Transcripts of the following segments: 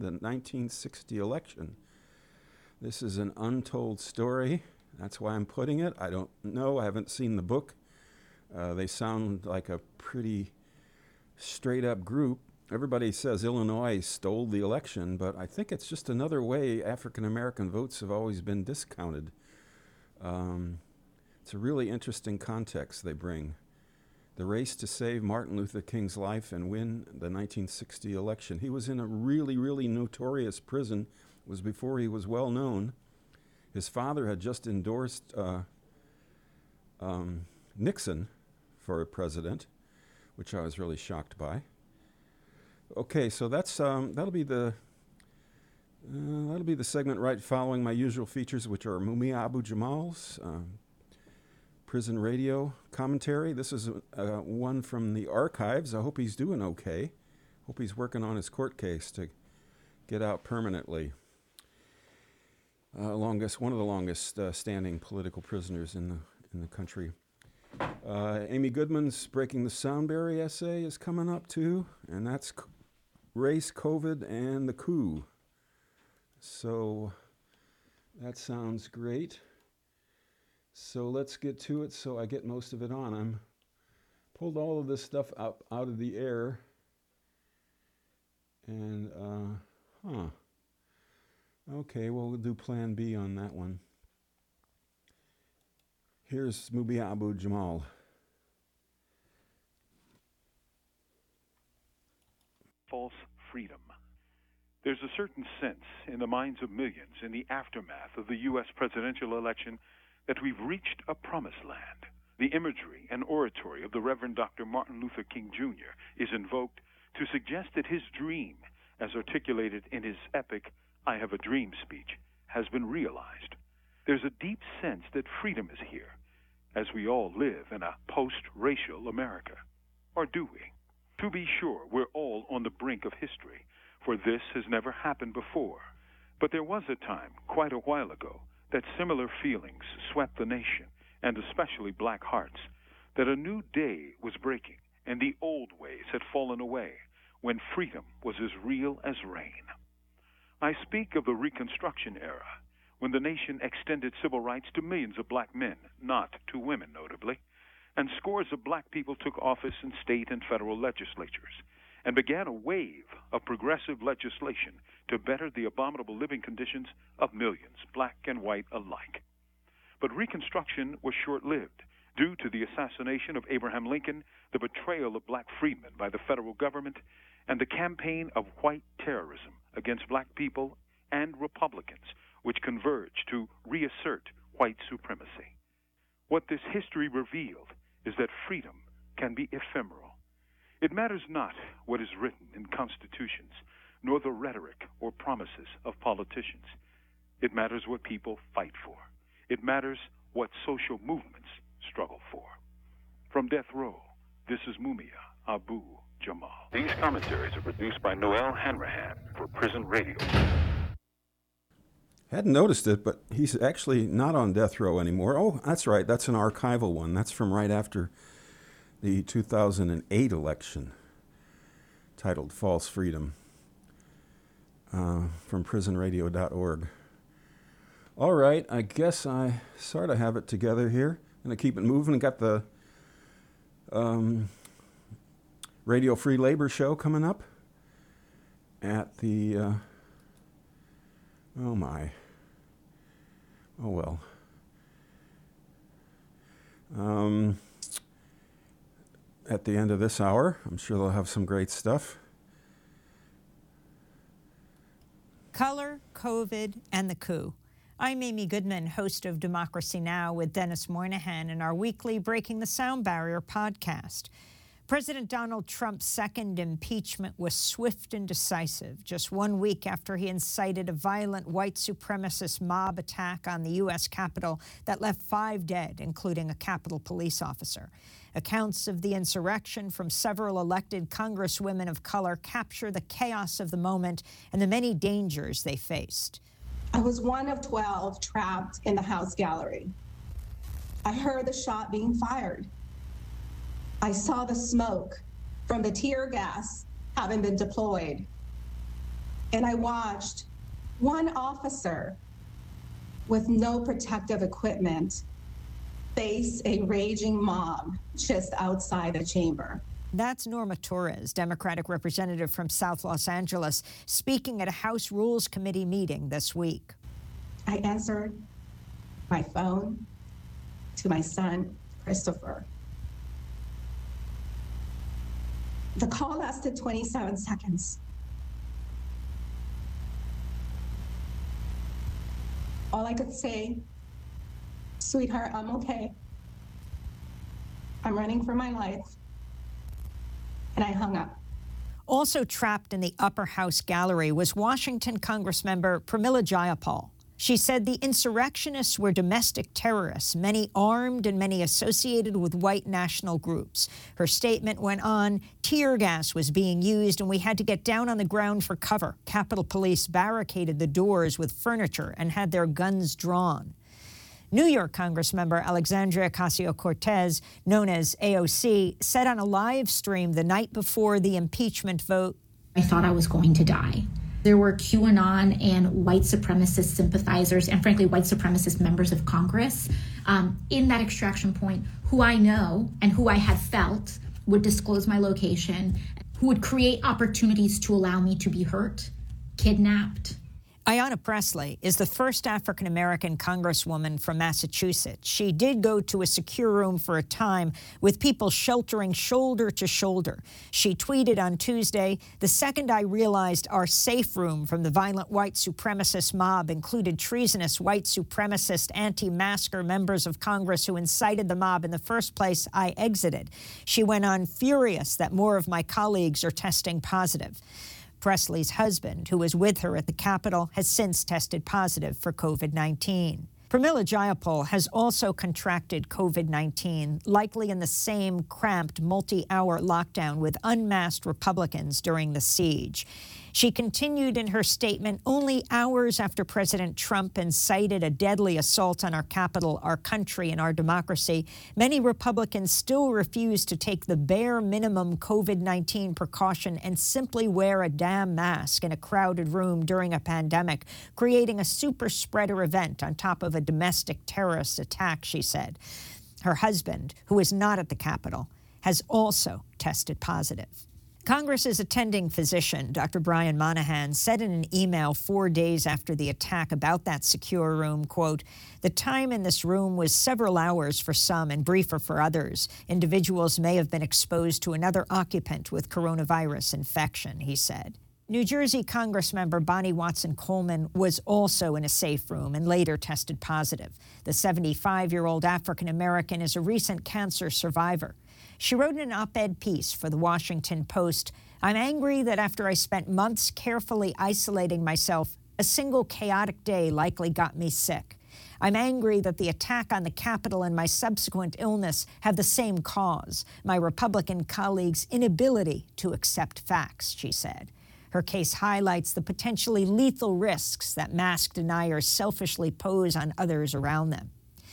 the 1960 election. This is an untold story. That's why I'm putting it. I don't know. I haven't seen the book. They sound like a pretty straight-up group. Everybody says Illinois stole the election, but I think it's just another way African-American votes have always been discounted. It's a really interesting context they bring. The race to save Martin Luther King's life and win the 1960 election. He was in a really, really notorious prison. It was before he was well known. His father had just endorsed Nixon for president, which I was really shocked by. Okay, so that's that'll be the segment right following my usual features, which are Mumia Abu-Jamal's prison radio commentary. This is one from the archives. I hope he's doing okay. Hope he's working on his court case to get out permanently. One of the longest standing political prisoners in the country. Amy Goodman's Breaking the Sound Barrier essay is coming up too, and that's race, COVID, and the coup. So that sounds great. So let's get to it so I get most of it on. I'm pulled all of this stuff up out of the air. And, okay, well, we'll do plan B on that one. Here's Mumia Abu-Jamal. False freedom. There's a certain sense in the minds of millions in the aftermath of the U.S. presidential election that we've reached a promised land. The imagery and oratory of the Reverend Dr. Martin Luther King Jr. is invoked to suggest that his dream, as articulated in his epic I Have a Dream speech, has been realized. There's a deep sense that freedom is here, as we all live in a post-racial America. Or do we? To be sure, we're all on the brink of history, for this has never happened before. But there was a time, quite a while ago, that similar feelings swept the nation, and especially black hearts, that a new day was breaking, and the old ways had fallen away, when freedom was as real as rain. I speak of the Reconstruction era, when the nation extended civil rights to millions of black men, not to women notably, and scores of black people took office in state and federal legislatures, and began a wave of progressive legislation to better the abominable living conditions of millions, black and white alike. But Reconstruction was short-lived due to the assassination of Abraham Lincoln, the betrayal of black freedmen by the federal government, and the campaign of white terrorism against black people and Republicans, which converged to reassert white supremacy. What this history revealed is that freedom can be ephemeral. It matters not what is written in constitutions, nor the rhetoric or promises of politicians. It matters what people fight for. It matters what social movements struggle for. From death row, this is Mumia Abu-Jamal. These commentaries are produced by Noel Hanrahan for Prison Radio. Hadn't noticed it, but he's actually not on death row anymore. Oh, that's right. That's an archival one. That's from right after the 2008 election, titled False Freedom, from prisonradio.org. All right, I guess I sort of have it together here. I'm going to keep it moving. Got the Radio Free Labor Show coming up at the, oh my, oh well. At the end of this hour, I'm sure they'll have some great stuff. Color, COVID, and the coup. I'm Amy Goodman, host of Democracy Now! With Dennis Moynihan in our weekly Breaking the Sound Barrier podcast. President Donald Trump's second impeachment was swift and decisive, just 1 week after he incited a violent white supremacist mob attack on the U.S. Capitol that left 5 dead, including a Capitol police officer. Accounts of the insurrection from several elected congresswomen of color capture the chaos of the moment and the many dangers they faced. I was one of 12 trapped in the House gallery. I heard the shot being fired. I saw the smoke from the tear gas having been deployed. And I watched one officer with no protective equipment face a raging mob just outside the chamber. That's Norma Torres, Democratic representative from South Los Angeles, speaking at a House Rules Committee meeting this week. I answered my phone to my son, Christopher. The call lasted 27 seconds. All I could say, sweetheart, I'm okay. I'm running for my life. And I hung up. Also trapped in the upper house gallery was Washington Congressmember Pramila Jayapal. She said the insurrectionists were domestic terrorists, many armed and many associated with white national groups. Her statement went on, tear gas was being used and we had to get down on the ground for cover. Capitol Police barricaded the doors with furniture and had their guns drawn. New York Congressmember Alexandria Ocasio-Cortez, known as AOC, said on a live stream the night before the impeachment vote, I thought I was going to die. There were QAnon and white supremacist sympathizers and, frankly, white supremacist members of Congress in that extraction point who I know and who I had felt would disclose my location, who would create opportunities to allow me to be hurt, kidnapped. Ayanna Pressley is the first African-American congresswoman from Massachusetts. She did go to a secure room for a time with people sheltering shoulder to shoulder. She tweeted on Tuesday, "The second I realized our safe room from the violent white supremacist mob included treasonous white supremacist anti-masker members of Congress who incited the mob in the first place, I exited." She went on, "Furious that more of my colleagues are testing positive." Presley's husband, who was with her at the Capitol, has since tested positive for COVID-19. Pramila Jayapal has also contracted COVID-19, likely in the same cramped multi-hour lockdown with unmasked Republicans during the siege. She continued in her statement only hours after President Trump incited a deadly assault on our capital, our country, and our democracy. Many Republicans still refuse to take the bare minimum COVID-19 precaution and simply wear a damn mask in a crowded room during a pandemic, creating a super spreader event on top of a domestic terrorist attack, she said. Her husband, who is not at the Capitol, has also tested positive. Congress's attending physician, Dr. Brian Monahan, said in an email 4 days after the attack about that secure room, quote, "The time in this room was several hours for some and briefer for others. Individuals may have been exposed to another occupant with coronavirus infection," he said. New Jersey Congressmember Bonnie Watson Coleman was also in a safe room and later tested positive. The 75-year-old African-American is a recent cancer survivor. She wrote an op-ed piece for the Washington Post, "I'm angry that after I spent months carefully isolating myself, a single chaotic day likely got me sick. I'm angry that the attack on the Capitol and my subsequent illness have the same cause, my Republican colleagues' inability to accept facts," she said. Her case highlights the potentially lethal risks that mask deniers selfishly pose on others around them.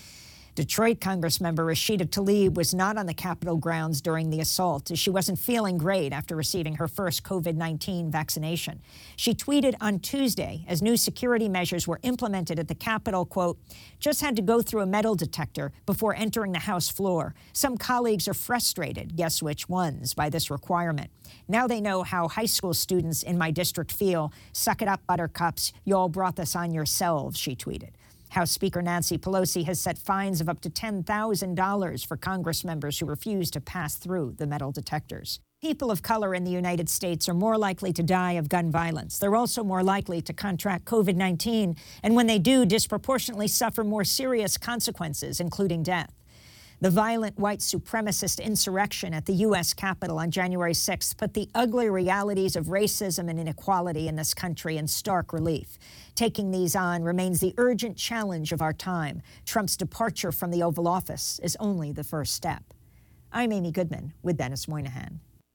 Detroit Congressmember Rashida Tlaib was not on the Capitol grounds during the assault, as she wasn't feeling great after receiving her first COVID-19 vaccination. She tweeted on Tuesday, as new security measures were implemented at the Capitol, quote, "Just had to go through a metal detector before entering the House floor. Some colleagues are frustrated, guess which ones, by this requirement. Now they know how high school students in my district feel. Suck it up, buttercups. You all brought this on yourselves," she tweeted. House Speaker Nancy Pelosi has set fines of up to $10,000 for Congress members who refuse to pass through the metal detectors. People of color in the United States are more likely to die of gun violence. They're also more likely to contract COVID-19, and when they do, disproportionately suffer more serious consequences, including death. The violent white supremacist insurrection at the U.S. Capitol on January 6th put the ugly realities of racism and inequality in this country in stark relief. Taking these on remains the urgent challenge of our time. Trump's departure from the Oval Office is only the first step. I'm Amy Goodman with Dennis Moynihan.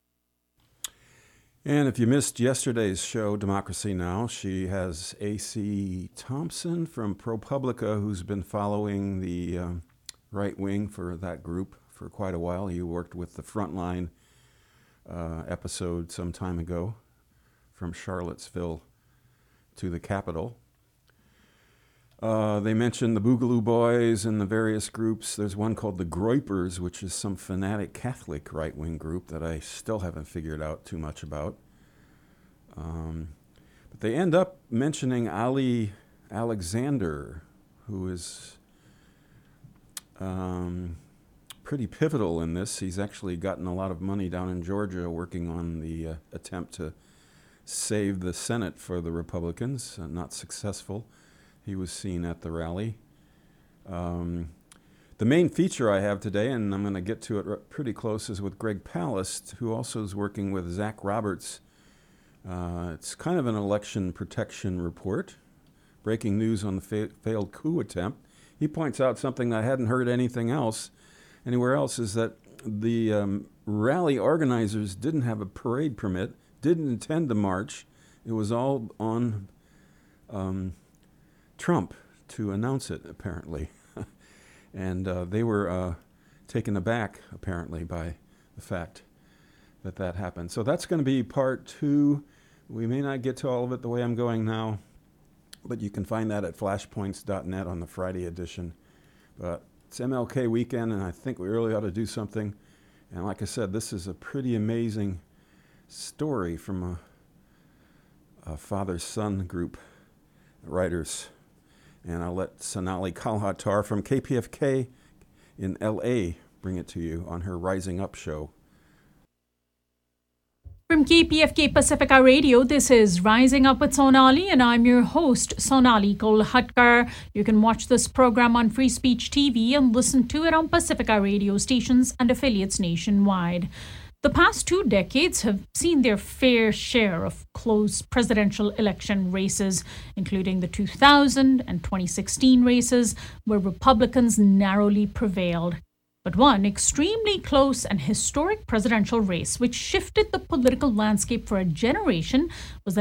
And if you missed yesterday's show, Democracy Now!, she has A.C. Thompson from ProPublica, who's been following the right wing for that group for quite a while. He worked with the Frontline episode some time ago from Charlottesville, to the Capitol. They mentioned the Boogaloo Boys and the various groups. There's one called the Groypers, which is some fanatic Catholic right-wing group that I still haven't figured out too much about. But they end up mentioning Ali Alexander, who is pretty pivotal in this. He's actually gotten a lot of money down in Georgia working on the attempt to save the Senate for the Republicans, not successful. He was seen at the rally. The main feature I have today, and I'm going to get to it pretty close, is with Greg Palast, who also is working with Zach Roberts. It's kind of an election protection report, breaking news on the failed coup attempt. He points out something I hadn't heard anywhere else, is that the rally organizers didn't have a parade permit, didn't intend to march. It was all on Trump to announce it, apparently. And they were taken aback, apparently, by the fact that happened. So that's going to be part 2. We may not get to all of it the way I'm going now, but you can find that at flashpoints.net on the Friday edition. But it's MLK weekend, and I think we really ought to do something. And like I said, this is a pretty amazing story from a father-son group, writers. And I'll let Sonali Kalhatar from KPFK in L.A. bring it to you on her Rising Up show. From KPFK Pacifica Radio, this is Rising Up with Sonali, and I'm your host, Sonali Kolhatkar. You can watch this program on Free Speech TV and listen to it on Pacifica radio stations and affiliates nationwide. The past 2 decades have seen their fair share of close presidential election races, including the 2000 and 2016 races, where Republicans narrowly prevailed. But one extremely close and historic presidential race, which shifted the political landscape for a generation, was the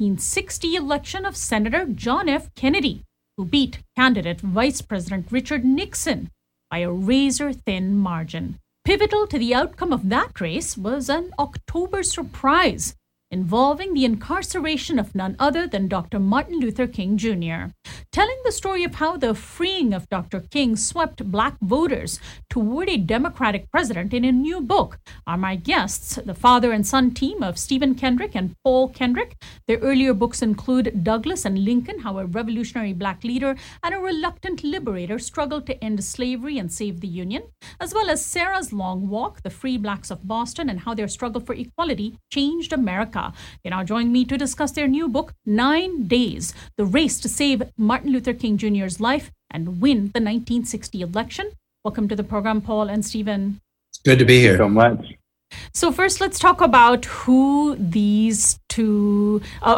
1960 election of Senator John F. Kennedy, who beat candidate Vice President Richard Nixon by a razor-thin margin. Pivotal to the outcome of that race was an October surprise involving the incarceration of none other than Dr. Martin Luther King Jr. Telling the story of how the freeing of Dr. King swept Black voters toward a Democratic president in a new book are my guests, the father and son team of Stephen Kendrick and Paul Kendrick. Their earlier books include Douglass and Lincoln, how a revolutionary Black leader and a reluctant liberator struggled to end slavery and save the Union, as well as Sarah's Long Walk, the Free Blacks of Boston, and how their struggle for equality changed America. They now join me to discuss their new book, 9 Days, The Race to Save Martin Luther King Jr.'s Life and Win the 1960 Election. Welcome to the program, Paul and Stephen. It's good to be here. Thank you so much. So first, let's talk about who these two,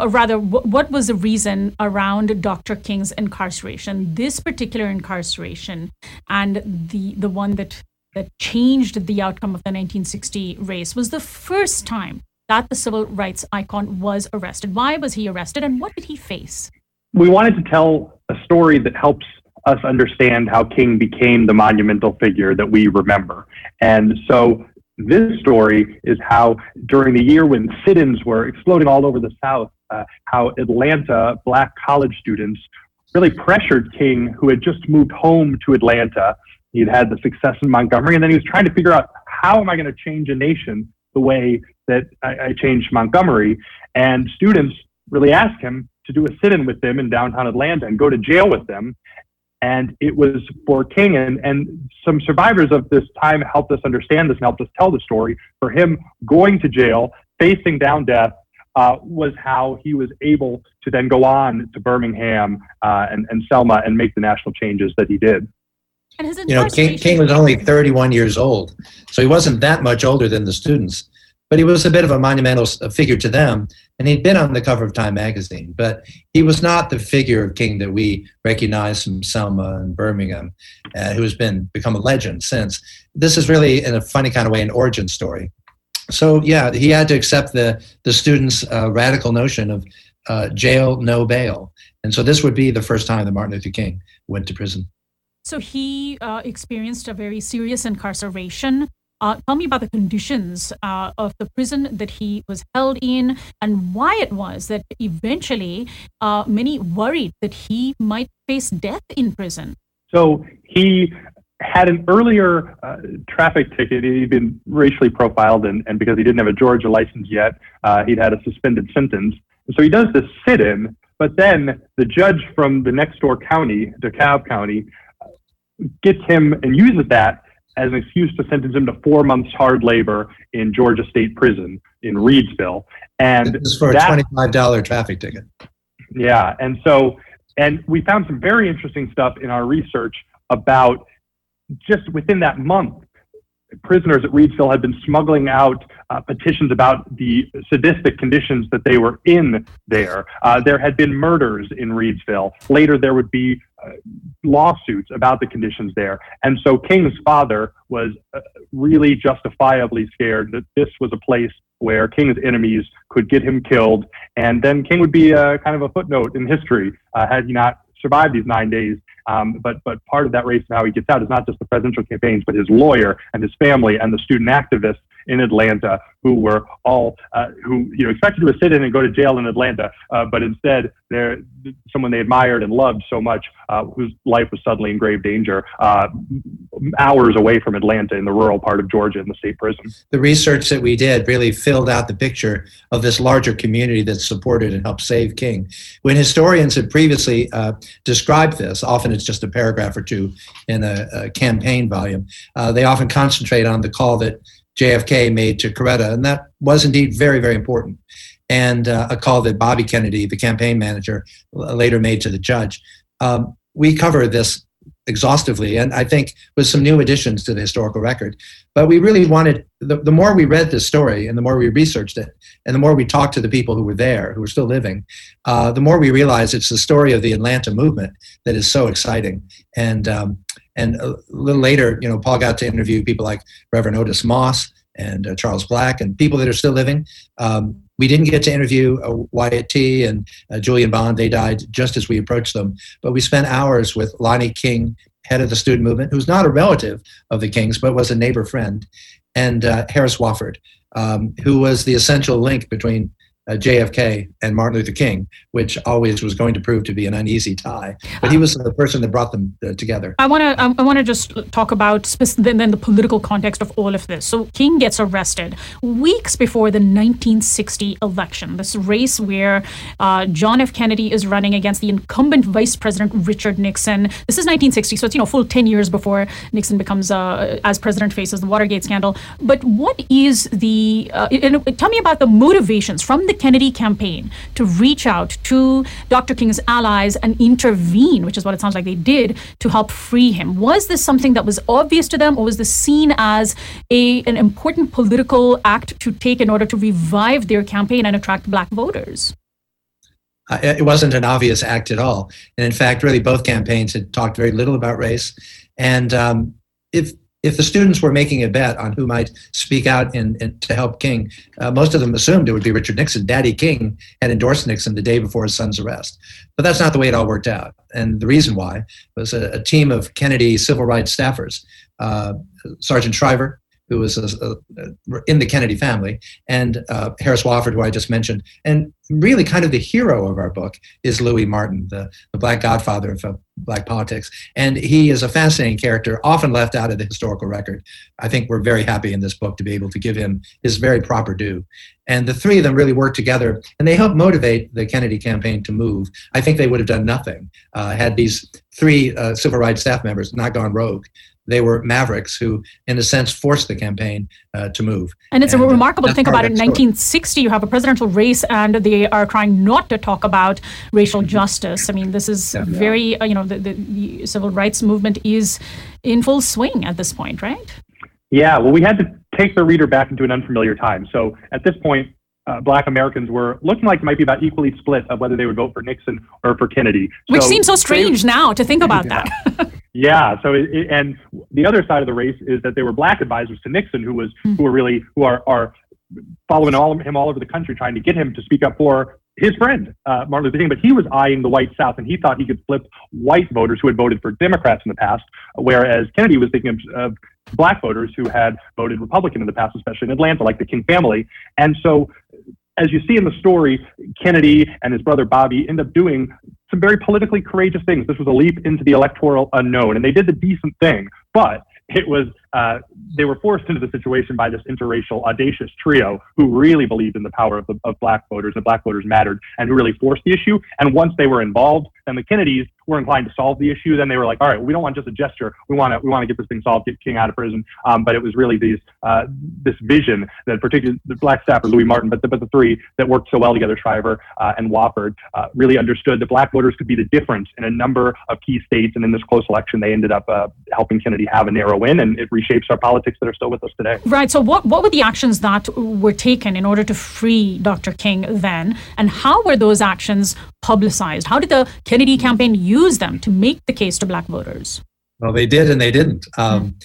what was the reason around Dr. King's incarceration, this particular incarceration, and the one that changed the outcome of the 1960 race was the first time that the civil rights icon was arrested. Why was he arrested, and what did he face? We wanted to tell a story that helps us understand how King became the monumental figure that we remember. And so this story is how during the year when sit-ins were exploding all over the South, how Atlanta Black college students really pressured King, who had just moved home to Atlanta. He'd had the success in Montgomery, and then he was trying to figure out, how am I going to change a nation the way that I changed Montgomery? And students really asked him to do a sit-in with them in downtown Atlanta and go to jail with them. And it was for King, and some survivors of this time helped us understand this and helped us tell the story. For him, going to jail, facing down death, was how he was able to then go on to Birmingham and Selma and make the national changes that he did. And his King was only 31 years old, so he wasn't that much older than the students, but he was a bit of a monumental figure to them, and he'd been on the cover of Time magazine, but he was not the figure of King that we recognize from Selma and Birmingham, who has become a legend since. This is really, in a funny kind of way, an origin story. So yeah, he had to accept the students' radical notion of jail, no bail. And so this would be the first time that Martin Luther King went to prison. So he experienced a very serious incarceration. Tell me about the conditions of the prison that he was held in and why it was that eventually many worried that he might face death in prison. So he had an earlier traffic ticket. He'd been racially profiled, and because he didn't have a Georgia license yet, he'd had a suspended sentence. And so he does this sit-in, but then the judge from the next door county, DeKalb County, gets him and uses that as an excuse to sentence him to 4 months hard labor in Georgia State Prison in Reedsville. And this is for a $25 traffic ticket. Yeah, and we found some very interesting stuff in our research about just within that month, prisoners at Reedsville had been smuggling out petitions about the sadistic conditions that they were in there. There had been murders in Reedsville. Later, there would be lawsuits about the conditions there. And so King's father was really justifiably scared that this was a place where King's enemies could get him killed. And then King would be kind of a footnote in history had he not survived these 9 days. But part of that race of how he gets out is not just the presidential campaigns, but his lawyer and his family and the student activists in Atlanta who were all who expected to sit in and go to jail in Atlanta, but instead they're someone they admired and loved so much, whose life was suddenly in grave danger, hours away from Atlanta in the rural part of Georgia in the state prison. The research that we did really filled out the picture of this larger community that supported and helped save King. When historians had previously described this, often it's just a paragraph or two in a campaign volume, they often concentrate on the call that JFK made to Coretta, and that was indeed very, very important. And a call that Bobby Kennedy, the campaign manager, later made to the judge. We cover this exhaustively, and I think with some new additions to the historical record. But we really wanted, the more we read this story and the more we researched it, and the more we talked to the people who were there, who were still living, the more we realized it's the story of the Atlanta movement that is so exciting. And a little later, Paul got to interview people like Reverend Otis Moss and Charles Black and people that are still living. We didn't get to interview Wyatt T. and Julian Bond. They died just as we approached them. But we spent hours with Lonnie King, head of the student movement, who's not a relative of the Kings, but was a neighbor friend, and Harris Wofford, who was the essential link between JFK and Martin Luther King, which always was going to prove to be an uneasy tie. But he was the person that brought them together. I want to just talk about then the political context of all of this. So King gets arrested weeks before the 1960 election, this race where John F. Kennedy is running against the incumbent Vice President Richard Nixon. This is 1960, so it's full 10 years before Nixon becomes, as president, faces the Watergate scandal. But what is the, tell me about the motivations from the Kennedy campaign to reach out to Dr. King's allies and intervene, which is what it sounds like they did, to help free him. Was this something that was obvious to them, or was this seen as an important political act to take in order to revive their campaign and attract Black voters? It wasn't an obvious act at all. And in fact, really both campaigns had talked very little about race. And if the students were making a bet on who might speak out to help King, most of them assumed it would be Richard Nixon. Daddy King had endorsed Nixon the day before his son's arrest. But that's not the way it all worked out. And the reason why was a team of Kennedy civil rights staffers, Sergeant Shriver, who was in the Kennedy family, and Harris Wofford, who I just mentioned. And really kind of the hero of our book is Louis Martin, the Black godfather of Black politics. And he is a fascinating character, often left out of the historical record. I think we're very happy in this book to be able to give him his very proper due. And the three of them really worked together, and they helped motivate the Kennedy campaign to move. I think they would have done nothing had these three civil rights staff members not gone rogue. They were mavericks who, in a sense, forced the campaign to move. And it's remarkable to think about it. In 1960, you have a presidential race, and they are trying not to talk about racial justice. I mean, this is very, the civil rights movement is in full swing at this point, right? Yeah, well, we had to take the reader back into an unfamiliar time. So at this point, Black Americans were looking like it might be about equally split of whether they would vote for Nixon or for Kennedy. Which seems so strange now to think about that. Yeah. So, and the other side of the race is that there were Black advisors to Nixon who are following him all over the country, trying to get him to speak up for his friend, Martin Luther King. But he was eyeing the white South, and he thought he could flip white voters who had voted for Democrats in the past, whereas Kennedy was thinking of black voters who had voted Republican in the past, especially in Atlanta, like the King family. And so, as you see in the story, Kennedy and his brother Bobby end up doing some very politically courageous things. This was a leap into the electoral unknown, and they did the decent thing, but it was they were forced into the situation by this interracial, audacious trio who really believed in the power of black voters, and black voters mattered, and who really forced the issue. And once they were involved, then the Kennedys were inclined to solve the issue. Then they were like, all right, we don't want just a gesture. We want to get this thing solved, get King out of prison. But it was really this vision that particularly the black staffer, Louis Martin, but the three that worked so well together, Shriver and Wofford, really understood that black voters could be the difference in a number of key states. And in this close election, they ended up helping Kennedy have a narrow win, and it reshapes our politics that are still with us today. Right. So what were the actions that were taken in order to free Dr. King then? And how were those actions publicized? How did the Kennedy campaign use them to make the case to black voters? Well, they did and they didn't. When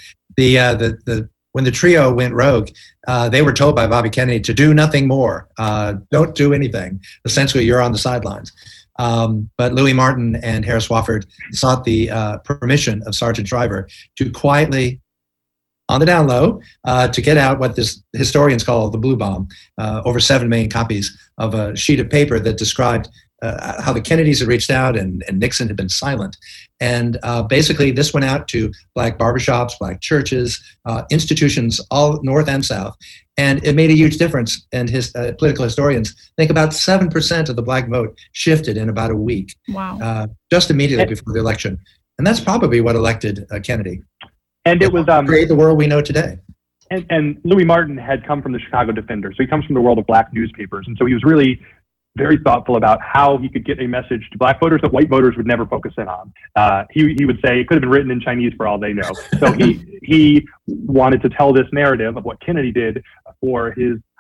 the trio went rogue, they were told by Bobby Kennedy to do nothing more. Don't do anything. Essentially, you're on the sidelines. But Louis Martin and Harris Wofford sought the permission of Sergeant Shriver to quietly, on the down low, to get out what this historians call the blue bomb, over 7 million copies of a sheet of paper that described how the Kennedys had reached out and Nixon had been silent. And basically this went out to black barbershops, black churches, institutions, all north and south. And it made a huge difference. And political historians think about 7% of the black vote shifted in about a week. Wow. Just immediately before the election. And that's probably what elected Kennedy. And it was create the world we know today. And Louis Martin had come from the Chicago Defender, so he comes from the world of black newspapers, and so he was really very thoughtful about how he could get a message to black voters that white voters would never focus in on. He would say it could have been written in Chinese for all they know. So he wanted to tell this narrative of what Kennedy did for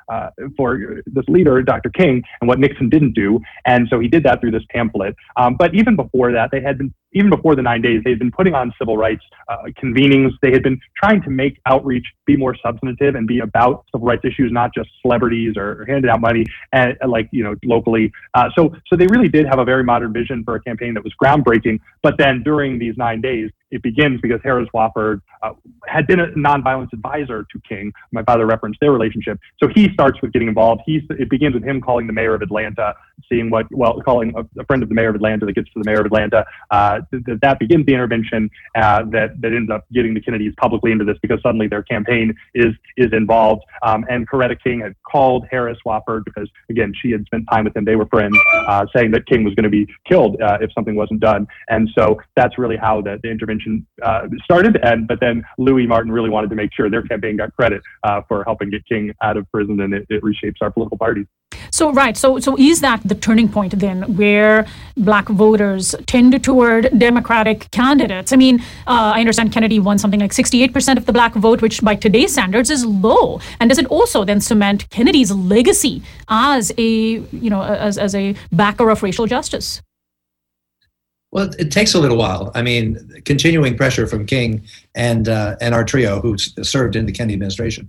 this leader, Dr. King, and what Nixon didn't do. And so he did that through this pamphlet. But even before that, even before the 9 days, they had been putting on civil rights convenings. They had been trying to make outreach be more substantive and be about civil rights issues, not just celebrities or handing out money, and locally. So they really did have a very modern vision for a campaign that was groundbreaking. But then during these 9 days, it begins because Harris Wofford had been a nonviolence advisor to King. My father referenced their relationship. So he starts with getting involved. It begins with him calling the mayor of Atlanta, calling a friend of the mayor of Atlanta that gets to the mayor of Atlanta. That begins the intervention that ends up getting the Kennedys publicly into this, because suddenly their campaign is involved. And Coretta King had called Harris Wofford because, again, she had spent time with him. They were friends, saying that King was going to be killed if something wasn't done. And so that's really how the intervention started. But then Louis Martin really wanted to make sure their campaign got credit for helping get King out of prison, and it reshapes our political parties. So is that the turning point then, where black voters tend toward Democratic candidates? I mean, I understand Kennedy won something like 68% of the black vote, which by today's standards is low. And does it also then cement Kennedy's legacy as a backer of racial justice? Well, it takes a little while. I mean, continuing pressure from King and our trio, who served in the Kennedy administration,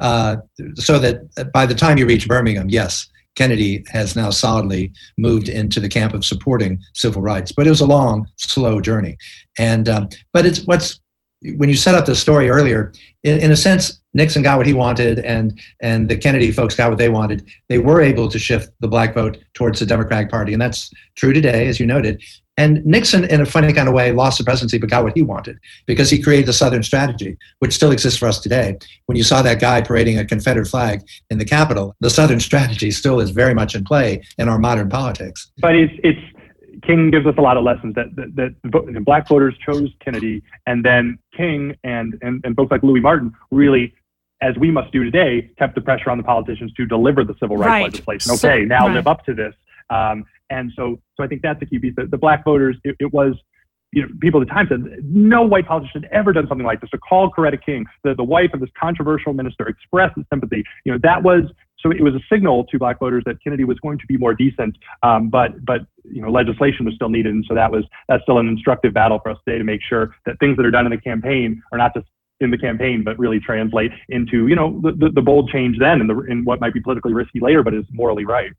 so that by the time you reach Birmingham, yes, Kennedy has now solidly moved into the camp of supporting civil rights. But it was a long, slow journey. And but when you set up the story earlier, in a sense, Nixon got what he wanted, and the Kennedy folks got what they wanted. They were able to shift the black vote towards the Democratic Party, and that's true today, as you noted. And Nixon, in a funny kind of way, lost the presidency but got what he wanted, because he created the Southern strategy, which still exists for us today. When you saw that guy parading a Confederate flag in the Capitol, the Southern strategy still is very much in play in our modern politics. But it's King gives us a lot of lessons that black voters chose Kennedy, and then King and folks like Louis Martin really, as we must do today, kept the pressure on the politicians to deliver the civil rights legislation. Okay, now live up to this. And so I think that's a key piece. The black voters, it was, people at the time said no white politician had ever done something like this. To call Coretta King, the wife of this controversial minister, express his sympathy. That was, so it was a signal to black voters that Kennedy was going to be more decent. But legislation was still needed, and so that's still an instructive battle for us today to make sure that things that are done in the campaign are not just in the campaign, but really translate into the bold change then, in what might be politically risky later, but is morally right.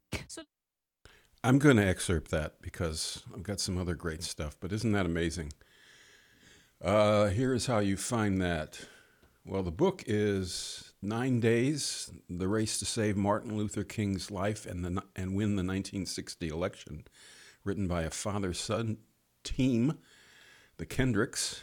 I'm going to excerpt that because I've got some other great stuff, but isn't that amazing? Here's how you find that. Well, the book is 9 Days, The Race to Save Martin Luther King's Life and Win the 1960 Election, written by a father-son team, the Kendricks,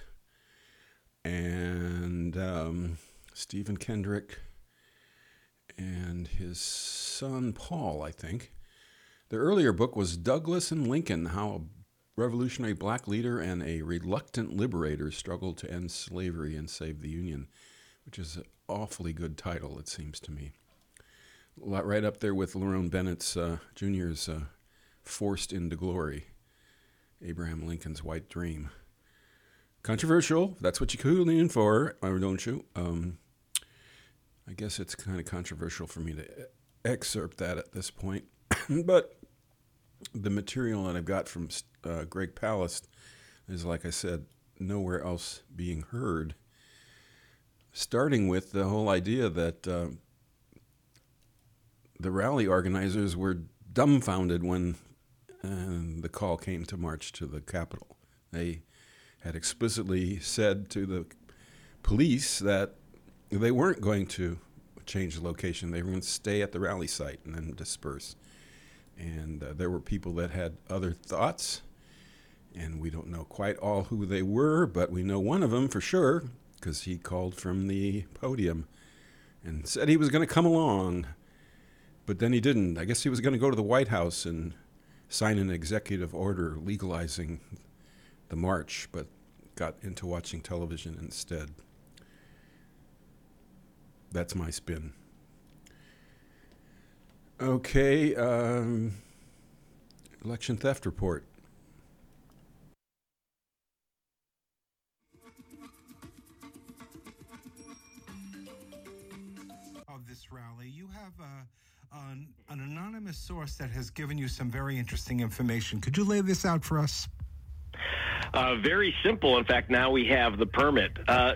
and Stephen Kendrick and his son Paul, I think. The earlier book was Douglas and Lincoln, How a Revolutionary Black Leader and a Reluctant Liberator Struggled to End Slavery and Save the Union, which is an awfully good title, it seems to me. Right up there with Lerone Bennett's Jr.'s Forced into Glory, Abraham Lincoln's White Dream. Controversial, that's what you tune in for, or don't you? I guess it's kind of controversial for me to excerpt that at this point. But the material that I've got from Greg Palast is, like I said, nowhere else being heard. Starting with the whole idea that the rally organizers were dumbfounded when the call came to march to the Capitol. They had explicitly said to the police that they weren't going to change the location. They were going to stay at the rally site and then disperse. And there were people that had other thoughts, and we don't know quite all who they were, but we know one of them for sure, because he called from the podium and said he was going to come along, but then he didn't. I guess he was going to go to the White House and sign an executive order legalizing the march, but got into watching television instead. That's my spin. Okay, election theft report. Of this rally, you have an anonymous source that has given you some very interesting information. Could you lay this out for us? Very simple. In fact, now we have the permit.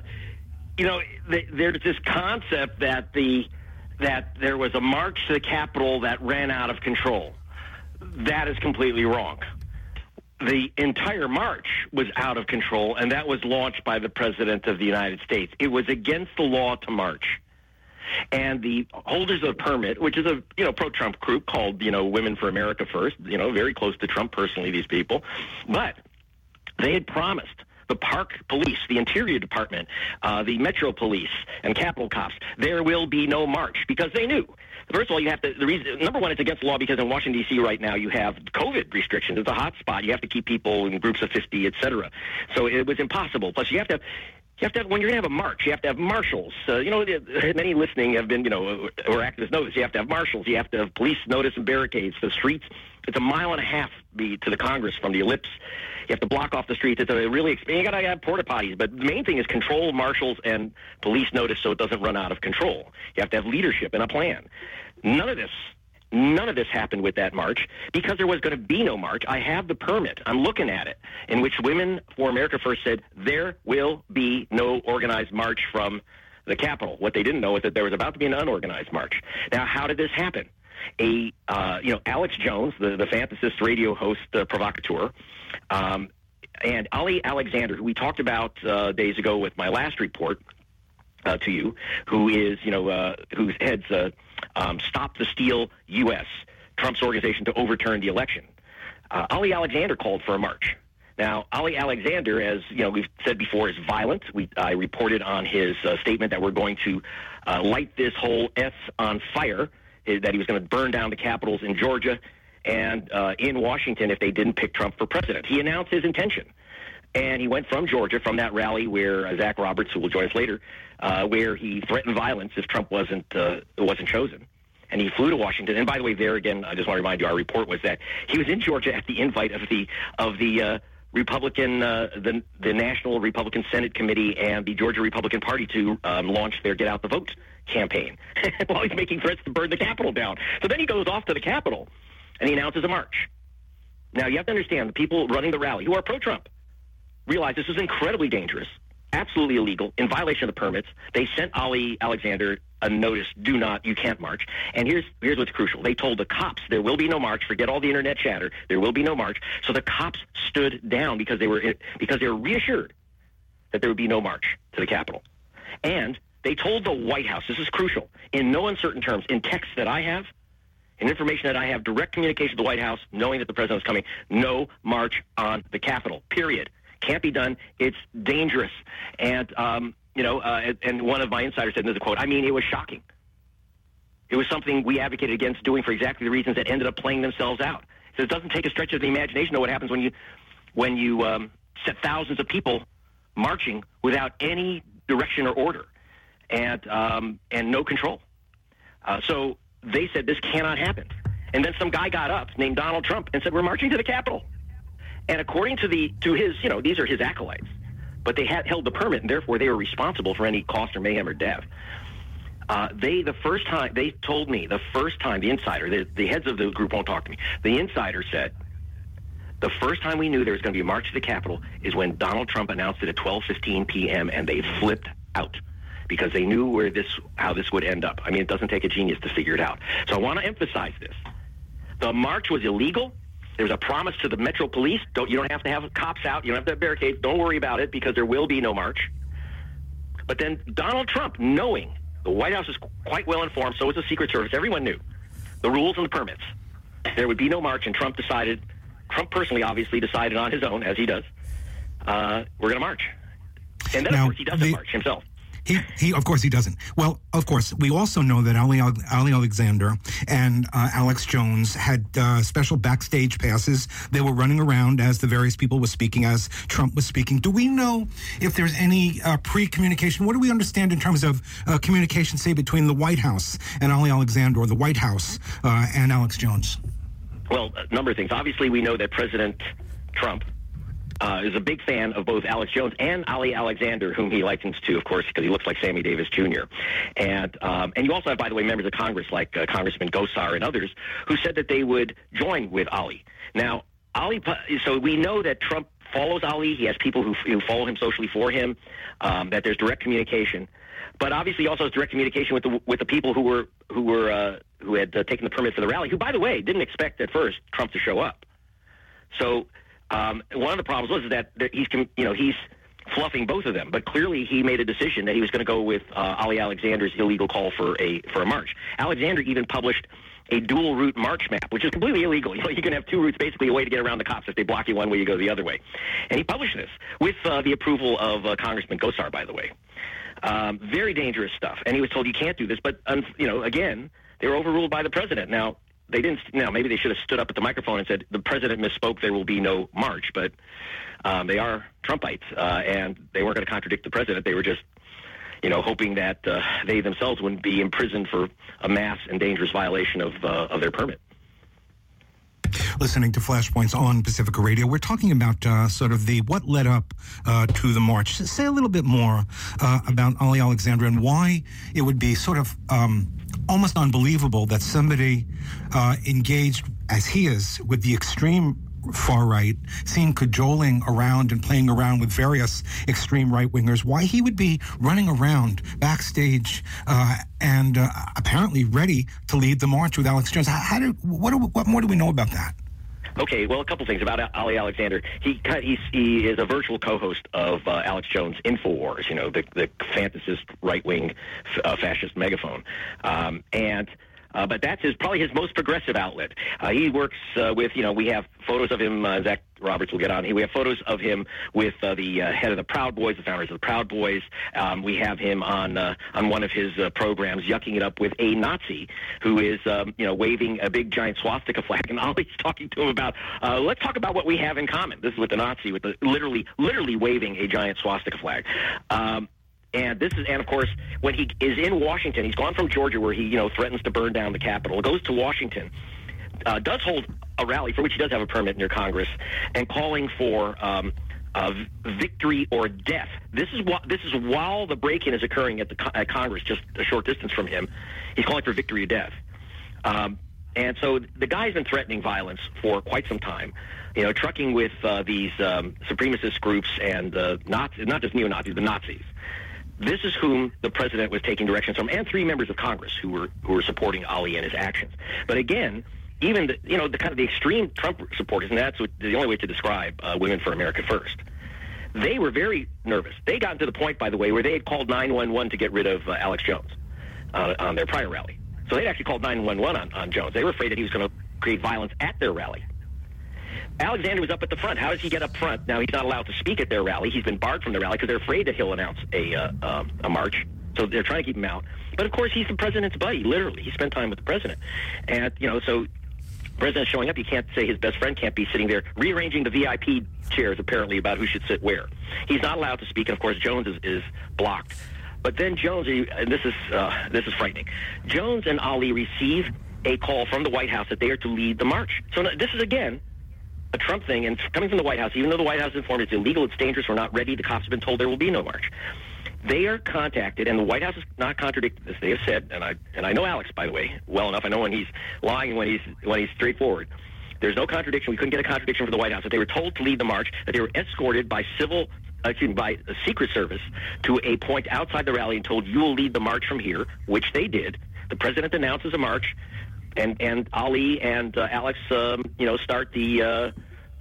There's this concept that there was a march to the Capitol that ran out of control. That is completely wrong. The entire march was out of control, and that was launched by the President of the United States. It was against the law to march. And the holders of the permit, which is a pro-Trump group called Women for America First, very close to Trump personally, these people, but they had promised the Park Police, the Interior Department, the Metro Police, and Capitol Cops, there will be no march, because they knew. First of all, number one, it's against the law because in Washington, D.C. right now you have COVID restrictions. It's a hot spot. You have to keep people in groups of 50, et cetera. So it was impossible. Plus, you have to have, when you're going to have a march, you have to have marshals. Many listening have been, or activists know this. You have to have marshals. You have to have police notice and barricades. The streets, it's a mile and a half to the Congress from the ellipse. You have to block off the streets. It's a really, you got to have porta potties. But the main thing is control, marshals, and police notice so it doesn't run out of control. You have to have leadership and a plan. None of this happened with that march because there was going to be no march. I have the permit. I'm looking at it, in which Women for America First said there will be no organized march from the Capitol. What they didn't know is that there was about to be an unorganized march. Now, how did this happen? Alex Jones, the fantasist radio host, provocateur, and Ali Alexander, who we talked about days ago with my last report to you, who heads Stop the Steal U.S., Trump's organization to overturn the election. Ali Alexander called for a march. Now, Ali Alexander, as we've said before, is violent. I reported on his statement that we're going to light this whole S on fire, that he was going to burn down the capitals in Georgia and in Washington if they didn't pick Trump for president. He announced his intention. And he went from Georgia, from that rally where Zach Roberts, who will join us later, where he threatened violence if Trump wasn't chosen. And he flew to Washington. And by the way, there again, I just want to remind you, our report was that he was in Georgia at the invite of the Republican, the National Republican Senate Committee and the Georgia Republican Party to launch their Get Out the Vote campaign while he's making threats to burn the Capitol down. So then he goes off to the Capitol and he announces a march. Now, you have to understand, the people running the rally, who are pro-Trump, realized this was incredibly dangerous, absolutely illegal, in violation of the permits. They sent Ali Alexander a notice, you can't march. And here's what's crucial. They told the cops there will be no march. Forget all the internet chatter. There will be no march. So the cops stood down because they were reassured that there would be no march to the Capitol. And They told the White House, this is crucial, in no uncertain terms, in texts that I have, in information that I have, direct communication to the White House, knowing that the president is coming, no march on the Capitol, period. Can't be done. It's dangerous. And, and one of my insiders said, and there's a quote, I mean, it was shocking. It was something we advocated against doing for exactly the reasons that ended up playing themselves out. So it doesn't take a stretch of the imagination to know what happens when you set thousands of people marching without any direction or order and no control. So they said this cannot happen. And then some guy got up named Donald Trump and said, we're marching to the Capitol. And according to his, these are his acolytes, but they had held the permit, and therefore they were responsible for any cost or mayhem or death. They told me the first time, the insider, the heads of the group won't talk to me. The insider said, the first time we knew there was going to be a march to the Capitol is when Donald Trump announced it at 12:15 p.m. and they flipped out because they knew how this would end up. I mean, it doesn't take a genius to figure it out. So I want to emphasize this. The march was illegal. There was a promise to the Metro Police. You don't have to have cops out. You don't have to have barricades. Don't worry about it because there will be no march. But then Donald Trump, knowing the White House is quite well informed, so is the Secret Service. Everyone knew the rules and the permits. There would be no march, and Trump personally obviously decided on his own, as he does, we're going to march. And then, of course, he doesn't march himself. He of course he doesn't. Well, of course, we also know that Ali Alexander and Alex Jones had special backstage passes. They were running around as the various people were speaking, as Trump was speaking. Do we know if there's any pre-communication? What do we understand in terms of communication, say, between the White House and Ali Alexander, or the White House and Alex Jones? Well, a number of things. Obviously, we know that President Trump is a big fan of both Alex Jones and Ali Alexander, whom he likens to, of course, because he looks like Sammy Davis Jr. And you also have, by the way, members of Congress like Congressman Gosar and others who said that they would join with Ali. Now, so we know that Trump follows Ali. He has people who follow him socially for him, that there's direct communication. But obviously, he also has direct communication with the people who had taken the permit for the rally, who, by the way, didn't expect at first Trump to show up. So one of the problems was that he's fluffing both of them. But clearly, he made a decision that he was going to go with Ali Alexander's illegal call for a march. Alexander even published a dual route march map, which is completely illegal. You can have two routes, basically a way to get around the cops. If they block you one way, you go the other way. And he published this with the approval of Congressman Gosar, by the way. Very dangerous stuff. And he was told, you can't do this. But, again, they were overruled by the president. Now, they didn't. Now, maybe they should have stood up at the microphone and said, the president misspoke, there will be no march. But they are Trumpites, and they weren't going to contradict the president. They were just, hoping that they themselves wouldn't be imprisoned for a mass and dangerous violation of their permit. Listening to Flashpoints on Pacifica Radio, we're talking about sort of what led up to the march. Say a little bit more about Ali Alexander and why it would be sort of almost unbelievable that somebody engaged, as he is, with the extreme far right, seen cajoling around and playing around with various extreme right-wingers, why he would be running around backstage and apparently ready to lead the march with Alex Jones. What more do we know about that? Okay, well, a couple things about Ali Alexander. He is a virtual co-host of Alex Jones' InfoWars, the fantasist right-wing fascist megaphone, but that's probably his most progressive outlet. He works with, we have photos of him, Zach Roberts will get on. We have photos of him with the head of the Proud Boys, the founders of the Proud Boys. We have him on one of his programs, yucking it up with a Nazi who is, waving a big giant swastika flag. And Ollie's talking to him about, let's talk about what we have in common. This is with the Nazi, with the literally waving a giant swastika flag. And of course, when he is in Washington, he's gone from Georgia, where he, threatens to burn down the Capitol, goes to Washington, does hold a rally for which he does have a permit near Congress, and calling for victory or death. This is while the break-in is occurring at Congress, just a short distance from him. He's calling for victory or death. And so the guy's been threatening violence for quite some time. Trucking with these supremacist groups and not just neo-Nazis, but Nazis. This is whom the president was taking directions from, and 3 members of Congress who were supporting Ali and his actions. But again, even the extreme Trump supporters, and that's the only way to describe Women for America First. They were very nervous. They got to the point, by the way, where they had called 911 to get rid of Alex Jones on their prior rally. So they'd actually called 911 on Jones. They were afraid that he was going to create violence at their rally. Alexander was up at the front. How does he get up front? Now, he's not allowed to speak at their rally. He's been barred from the rally because they're afraid that he'll announce a march. So they're trying to keep him out. But, of course, he's the president's buddy, literally. He spent time with the president. And, so the president's showing up. You can't say his best friend can't be sitting there rearranging the VIP chairs, apparently, about who should sit where. He's not allowed to speak, and, of course, Jones is blocked. But then Jones, and this is frightening, Jones and Ali receive a call from the White House that they are to lead the march. So this is, again, a Trump thing, and coming from the White House, even though the White House informed it's illegal, it's dangerous, we're not ready, the cops have been told there will be no march. They are contacted, and the White House has not contradicted this. They have said, and I know Alex, by the way, well enough. I know when he's lying and when he's straightforward. There's no contradiction. We couldn't get a contradiction from the White House that they were told to lead the march, that they were escorted by by the Secret Service to a point outside the rally and told, you will lead the march from here, which they did. The president announces a march, and Ali and Alex, start the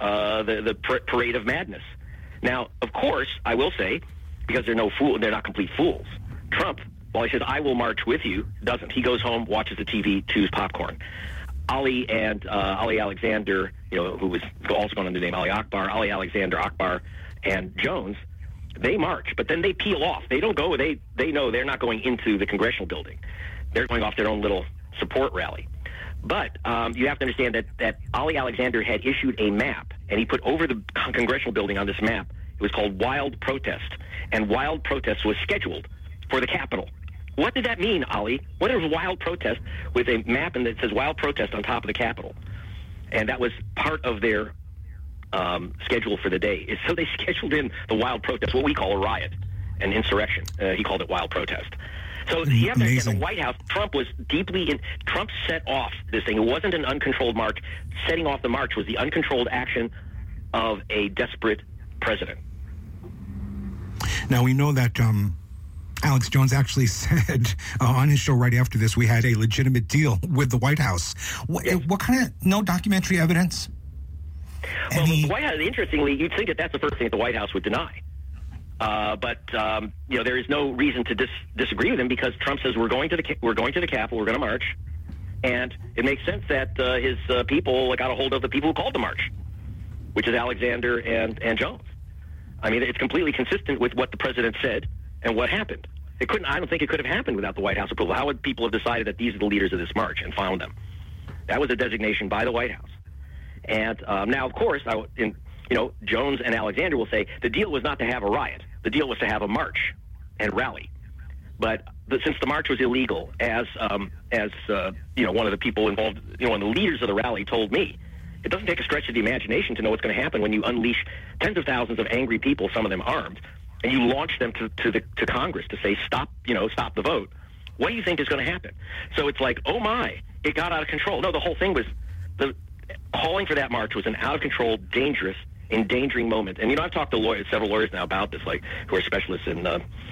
parade of madness. Now, of course, I will say, because they're not complete fools. Trump, while he says, I will march with you, doesn't. He goes home, watches the TV, chews popcorn. Ali and Ali Alexander, who was also going under the name Ali Akbar, Ali Alexander Akbar, and Jones, they march, but then they peel off. They don't go. They know they're not going into the congressional building. They're going off their own little support rally. But you have to understand that Ali Alexander had issued a map, and he put over the congressional building on this map. It was called Wild Protest, and Wild Protest was scheduled for the Capitol. What did that mean, Ali? What is Wild Protest with a map and that says Wild Protest on top of the Capitol? And that was part of their schedule for the day. So they scheduled in the Wild Protest, what we call a riot, an insurrection. He called it Wild Protest. So you have to understand the White House, Trump was deeply in. Trump set off this thing. It wasn't an uncontrolled march. Setting off the march was the uncontrolled action of a desperate president. Now, we know that Alex Jones actually said on his show right after this, we had a legitimate deal with the White House. What kind of, no documentary evidence? Well, the White House, interestingly, you'd think that's the first thing that the White House would deny. But there is no reason to disagree with him because Trump says we're going to the Capitol, we're going to march, and it makes sense that his people got a hold of the people who called the march, which is Alexander and Jones. I mean, it's completely consistent with what the president said and what happened. I don't think it could have happened without the White House approval. How would people have decided that these are the leaders of this march and found them? That was a designation by the White House. And now, of course, Jones and Alexander will say the deal was not to have a riot. The deal was to have a march and rally. But since the march was illegal, as one of the people involved, one of the leaders of the rally told me, it doesn't take a stretch of the imagination to know what's going to happen when you unleash tens of thousands of angry people, some of them armed, and you launch them to Congress to say stop the vote. What do you think is going to happen? So it's like, oh my, it got out of control. No, the whole thing was the calling for that march was an out of control, dangerous, endangering moment. And I've talked to several lawyers now about this, who are specialists in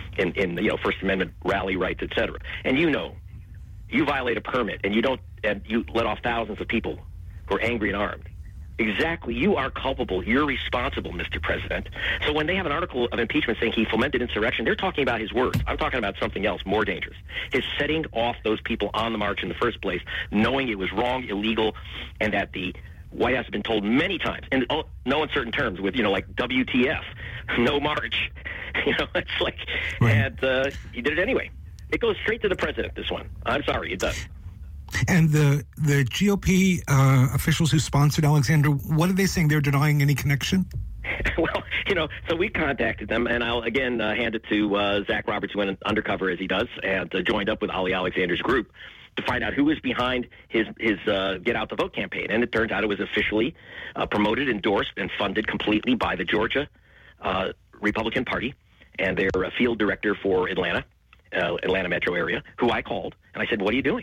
First Amendment rally rights, etc. And you violate a permit and you let off thousands of people who are angry and armed. Exactly. You are culpable. You're responsible, Mr. President. So when they have an article of impeachment saying he fomented insurrection, they're talking about his words. I'm talking about something else more dangerous. His setting off those people on the march in the first place, knowing it was wrong, illegal, and that the White House has been told many times, in no uncertain terms, with, like WTF, no march. It's like, right. And he did it anyway. It goes straight to the president, this one. I'm sorry, it does. And the GOP officials who sponsored Alexander, what are they saying? They're denying any connection? Well, so we contacted them, and I'll again hand it to Zach Roberts, who went undercover as he does, and joined up with Ali Alexander's group to find out who was behind his Get Out the Vote campaign. And it turns out it was officially promoted, endorsed, and funded completely by the Georgia Republican Party and their field director for Atlanta metro area, who I called, and I said, what are you doing?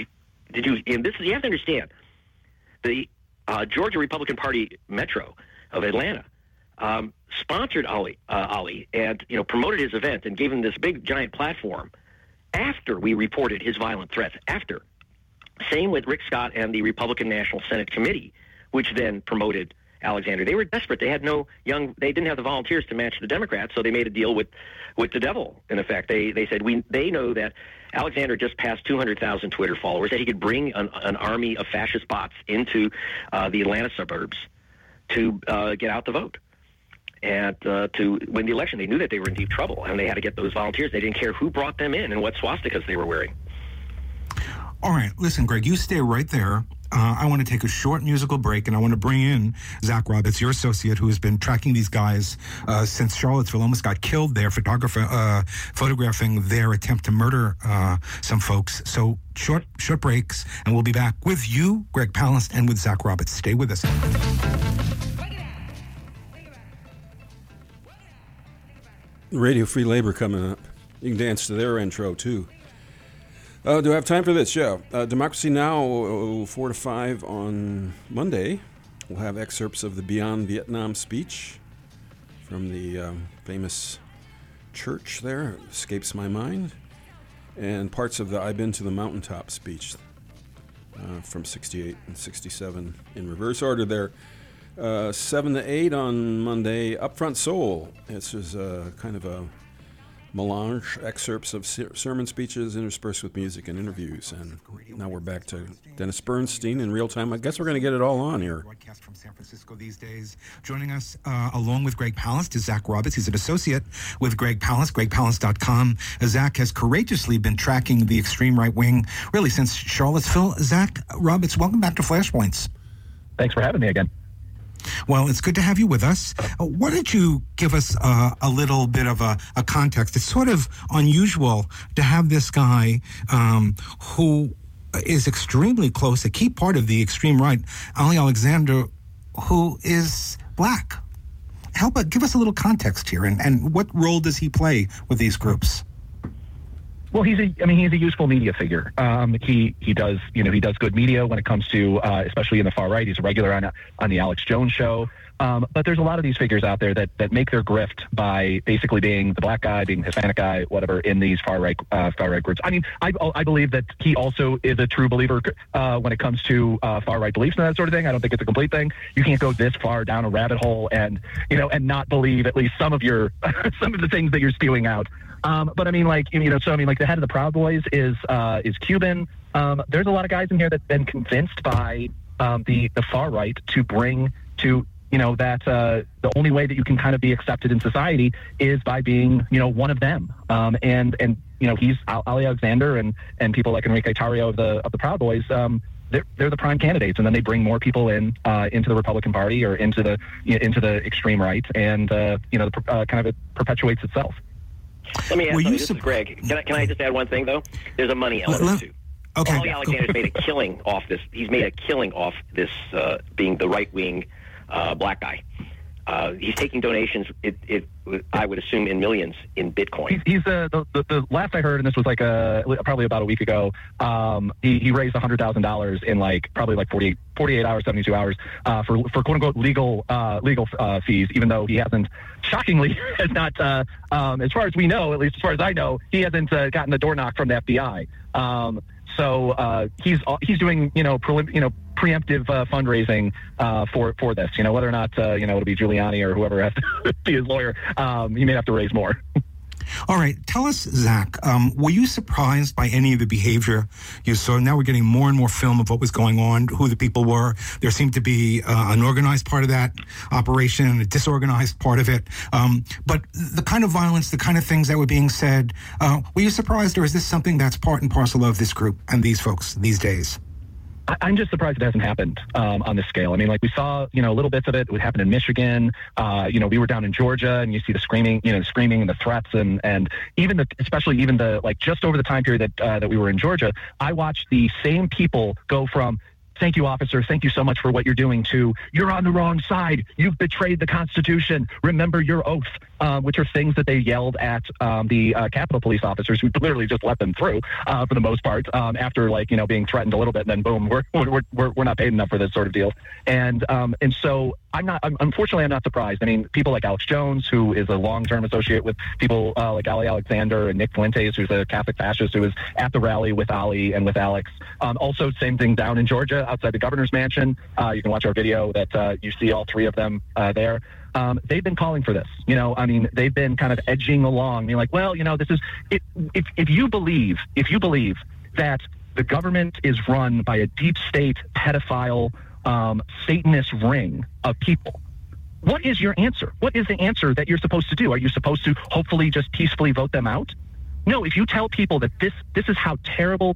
You have to understand, the Georgia Republican Party Metro of Atlanta sponsored Ali and promoted his event and gave him this big giant platform after we reported his violent threats. Same with Rick Scott and the Republican National Senate Committee, which then promoted Alexander. They were desperate. They didn't have the volunteers to match the Democrats, so they made a deal with the devil, in effect. They said, they know that Alexander just passed 200,000 Twitter followers, that he could bring an army of fascist bots into the Atlanta suburbs to get out the vote and to win the election. They knew that they were in deep trouble, and they had to get those volunteers. They didn't care who brought them in and what swastikas they were wearing. All right, listen, Greg, you stay right there. I want to take a short musical break, and I want to bring in Zach Roberts, your associate, who has been tracking these guys since Charlottesville almost got killed there, photographing their attempt to murder some folks. So short breaks, and we'll be back with you, Greg Palast, and with Zach Roberts. Stay with us. Radio Free Labor coming up. You can dance to their intro, too. Do I have time for this? Yeah. Democracy Now! 4 to 5 on Monday. We'll have excerpts of the Beyond Vietnam speech from the famous church there. It escapes my mind. And parts of the I've Been to the Mountaintop speech from 68 and 67 in reverse order there. 7 to 8 on Monday, Upfront Soul. This is kind of a melange, excerpts of sermon speeches interspersed with music and interviews. And now we're back to Dennis Bernstein in real time. I guess we're going to get it all on here. Broadcast from San Francisco these days. Joining us along with Greg Palast is Zach Roberts. He's an associate with Greg Palast, gregpalast.com. Zach has courageously been tracking the extreme right wing really since Charlottesville. Zach Roberts, welcome back to Flashpoints. Thanks for having me again. Well, it's good to have you with us. Why don't you give us a little bit of a context? It's sort of unusual to have this guy who is extremely close, a key part of the extreme right, Ali Alexander, who is black. Give us a little context here, and what role does he play with these groups? Well, he's a useful media figure. He does good media when it comes to, especially in the far right. He's a regular on the Alex Jones show. But there's a lot of these figures out there that make their grift by basically being the black guy, being the Hispanic guy, whatever, in these far right groups. I mean, I believe that he also is a true believer when it comes to far right beliefs and that sort of thing. I don't think it's a complete thing. You can't go this far down a rabbit hole and not believe at least some of the things that you're spewing out. But I mean, the head of the Proud Boys is Cuban. There's a lot of guys in here that've been convinced by the far right to bring to, that the only way that you can kind of be accepted in society is by being, one of them. And he's Ali Alexander and people like Enrique Tarrio of the Proud Boys. They're the prime candidates, and then they bring more people into the Republican Party or into the extreme right, and kind of it perpetuates itself. Let me ask you, this is Greg. Can I just add one thing, though? There's a money element, too. Okay. Ali Alexander's made a killing off this. He's made a killing off this being the right-wing black guy. He's taking donations, I would assume, in millions in Bitcoin. He's the last I heard, and this was like probably about a week ago, he raised $100,000 in probably 48 hours, 72 hours for quote-unquote legal fees, even though he hasn't, shockingly, has not, as far as we know, at least as far as I know, he hasn't gotten the door knock from the FBI. So he's doing preemptive fundraising for this. Whether or not it'll be Giuliani or whoever has to be his lawyer, he may have to raise more. All right, tell us, Zach, were you surprised by any of the behavior you saw? Now we're getting more and more film of what was going on, who the people were. There seemed to be an organized part of that operation and a disorganized part of it. But the kind of violence, the kind of things that were being said, were you surprised, or is this something that's part and parcel of this group and these folks these days? I'm just surprised it hasn't happened on this scale. I mean, we saw, little bits of it. It would happen in Michigan. We were down in Georgia, and you see the screaming and the threats, and especially just over the time period that we were in Georgia, I watched the same people go from, "Thank you, officer. Thank you so much for what you're doing," to "You're on the wrong side. You've betrayed the Constitution. Remember your oath," which are things that they yelled at the Capitol Police officers, who literally just let them through for the most part after being threatened a little bit, and then boom, we're not paid enough for this sort of deal. And so unfortunately, I'm not surprised. I mean, people like Alex Jones, who is a long-term associate with people like Ali Alexander, and Nick Fuentes, who's a Catholic fascist who was at the rally with Ali and with Alex. Also, same thing down in Georgia. outside the governor's mansion. You can watch our video that you see all three of them there. They've been calling for this. They've been kind of edging along, being like, well, this is if you believe that the government is run by a deep state pedophile Satanist ring of people, what is your answer? What is the answer that you're supposed to do? Are you supposed to hopefully just peacefully vote them out? No, if you tell people that this is how terrible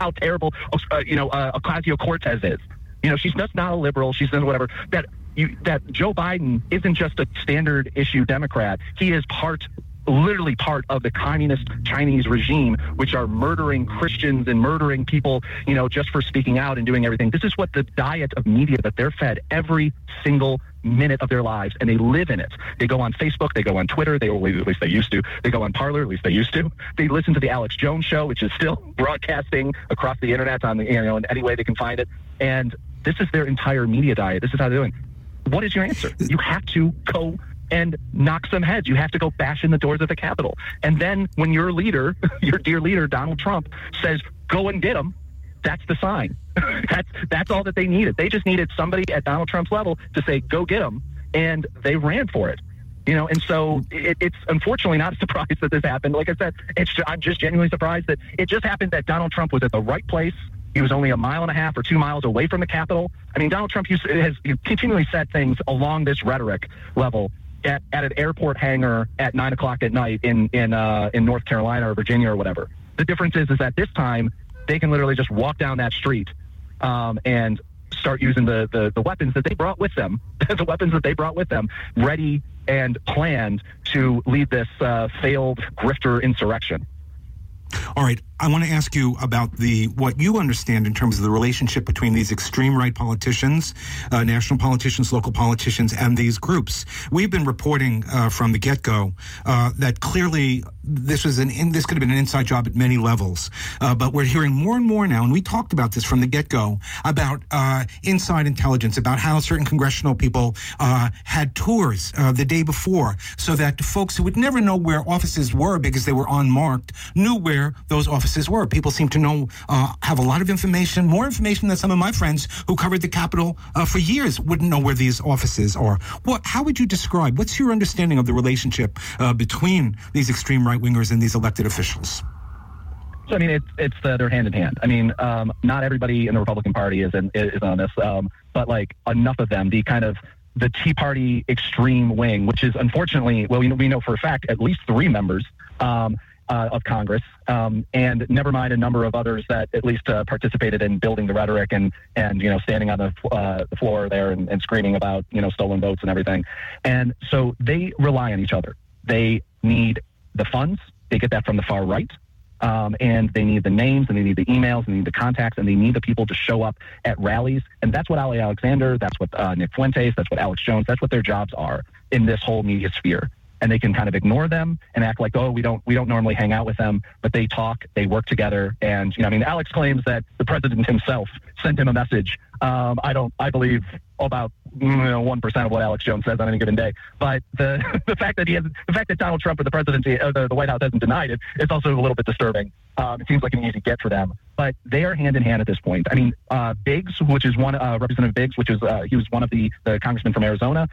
Ocasio-Cortez is, she's just not a liberal, she's not whatever, that Joe Biden isn't just a standard issue Democrat. He is literally part of the communist Chinese regime, which are murdering Christians and murdering people, just for speaking out and doing everything. This is what the diet of media that they're fed every single minute of their lives, and they live in it. They go on Facebook, they go on Twitter, at least they used to. They go on Parler, at least they used to. They listen to the Alex Jones show, which is still broadcasting across the internet on in any way they can find it. And this is their entire media diet. This is how they're doing. What is your answer? You have to go and knock some heads. You have to go bash in the doors of the Capitol. And then when your leader, your dear leader, Donald Trump, says, go and get them, that's the sign. That's all that they needed. They just needed somebody at Donald Trump's level to say, go get them. And they ran for it. And so it's unfortunately not a surprise that this happened. Like I said, I'm just genuinely surprised that it just happened that Donald Trump was at the right place. He was only 1.5 miles or 2 miles away from the Capitol. Donald Trump has continually said things along this rhetoric level at an airport hangar at 9 o'clock at night in North Carolina or Virginia or whatever. The difference is that this time they can literally just walk down that street and start using the weapons that they brought with them, ready and planned to lead this failed grifter insurrection. All right. I want to ask you about what you understand in terms of the relationship between these extreme right politicians, national politicians, local politicians, and these groups. We've been reporting from the get-go that clearly this could have been an inside job at many levels. But we're hearing more and more now, and we talked about this from the get-go, about inside intelligence, about how certain congressional people had tours the day before, so that folks who would never know where offices were because they were unmarked knew where those offices were. People seem to know, have a lot of information, more information than some of my friends who covered the Capitol for years wouldn't know where these offices are. How would you describe, what's your understanding of the relationship between these extreme right-wingers and these elected officials? So, they're hand in hand. Not everybody in the Republican Party is on this, but enough of them, the Tea Party extreme wing, which is unfortunately, we know for a fact at least 3 members of Congress, and never mind a number of others that at least participated in building the rhetoric and standing on the floor there and screaming about stolen votes and everything. And so they rely on each other. They need the funds. They get that from the far right. And they need the names, and they need the emails, and they need the contacts, and they need the people to show up at rallies. And that's what Ali Alexander, that's what Nick Fuentes, that's what Alex Jones, that's what their jobs are in this whole media sphere. And they can kind of ignore them and act like, we don't normally hang out with them, but they talk, they work together. And, Alex claims that the president himself sent him a message. I believe about 1% of what Alex Jones says on any given day. But the fact that Donald Trump or the presidency, the White House hasn't denied it, is also a little bit disturbing. It seems like an easy get for them, but they are hand in hand at this point. Biggs, which is Representative Biggs, which is he was one of the congressmen from Arizona.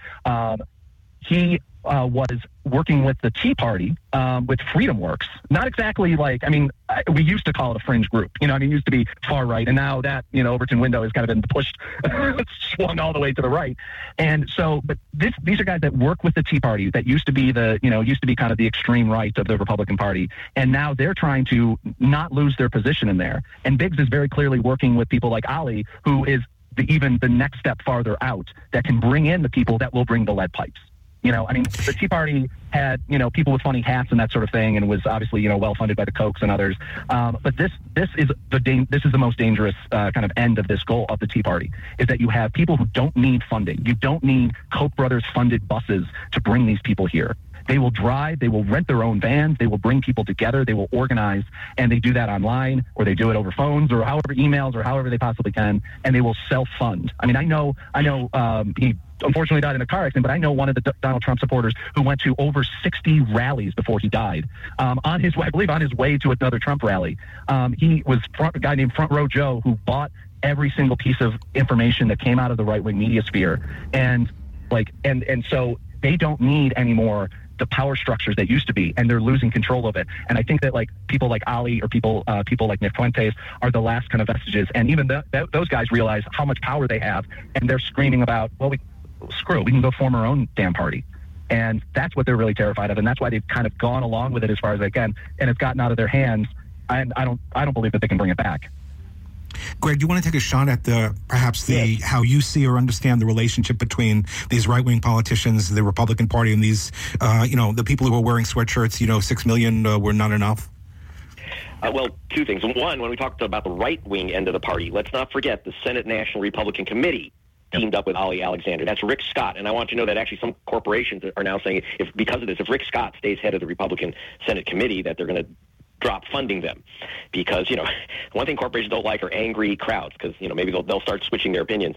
He was working with the Tea Party, with FreedomWorks. Not exactly we used to call it a fringe group. It used to be far right, and now that, Overton window has kind of been pushed, swung all the way to the right. And so, but these are guys that work with the Tea Party that used to be kind of the extreme right of the Republican Party. And now they're trying to not lose their position in there. And Biggs is very clearly working with people like Ali, who is even the next step farther out, that can bring in the people that will bring the lead pipes. The Tea Party had, people with funny hats and that sort of thing, and was obviously, well funded by the Kochs and others. But this is the most dangerous kind of end of this goal of the Tea Party, is that you have people who don't need funding. You don't need Koch brothers funded buses to bring these people here. They will drive, they will rent their own vans, they will bring people together, they will organize, and they do that online, or they do it over phones, or however, emails, or however they possibly can, and they will self-fund. I know he unfortunately died in a car accident, but I know one of the Donald Trump supporters who went to over 60 rallies before he died. On his way to another Trump rally. He was a guy named Front Row Joe, who bought every single piece of information that came out of the right-wing media sphere. And so they don't need anymore the power structures that used to be, and they're losing control of it. And I think that like people like Ali or people like Nick Fuentes are the last kind of vestiges. And even those guys realize how much power they have, and they're screaming about, well, we can go form our own damn party. And that's what they're really terrified of, and that's why they've kind of gone along with it as far as they can, and it's gotten out of their hands. And I don't believe that they can bring it back. Greg, do you want to take a shot at how you see or understand the relationship between these right-wing politicians, the Republican Party, and these, the people who are wearing sweatshirts, 6 million were not enough? Well, two things. One, when we talked about the right-wing end of the party, let's not forget the Senate National Republican Committee teamed up with Ali Alexander. That's Rick Scott. And I want you to know that actually some corporations are now saying because of this, if Rick Scott stays head of the Republican Senate Committee, that they're going to drop funding them, because one thing corporations don't like are angry crowds, because maybe they'll start switching their opinions.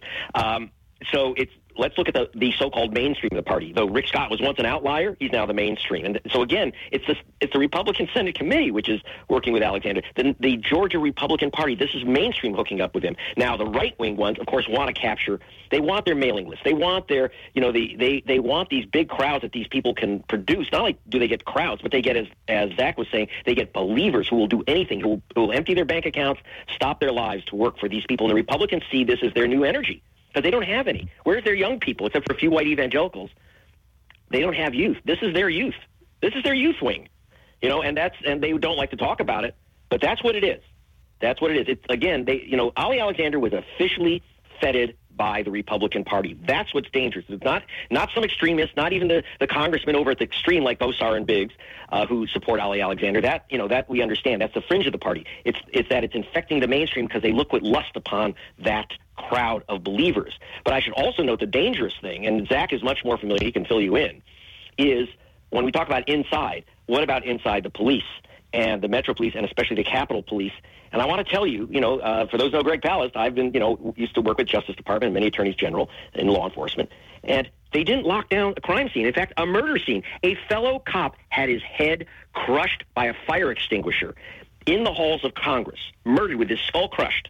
So let's look at the so-called mainstream of the party. Though Rick Scott was once an outlier, he's now the mainstream. And so again, it's the Republican Senate Committee which is working with Alexander. The Georgia Republican Party, this is mainstream hooking up with him. Now the right-wing ones, of course, want to capture. They want their mailing list. They want their they want these big crowds that these people can produce. Not only do they get crowds, but they get, as Zach was saying, they get believers who will do anything, who will empty their bank accounts, stop their lives to work for these people. And the Republicans see this as their new energy, because they don't have any. Where's their young people, except for a few white evangelicals? They don't have youth. This is their youth. This is their youth wing, and they don't like to talk about it, but that's what it is. That's what it is. It's again, Ali Alexander was officially feted by the Republican Party. That's what's dangerous. It's not some extremists, not even the congressmen over at the extreme like Bosar and Biggs who support Ali Alexander. That we understand. That's the fringe of the party. It's that it's infecting the mainstream because they look with lust upon that crowd of believers. But I should also note the dangerous thing, and Zach is much more familiar, he can fill you in, is when we talk about inside, what about inside the police and the Metro Police and especially the Capitol Police? And I want to tell you, for those who know Greg Palast, I've been, used to work with Justice Department and many attorneys general in law enforcement, and they didn't lock down a crime scene. In fact, a murder scene. A fellow cop had his head crushed by a fire extinguisher in the halls of Congress, murdered with his skull crushed.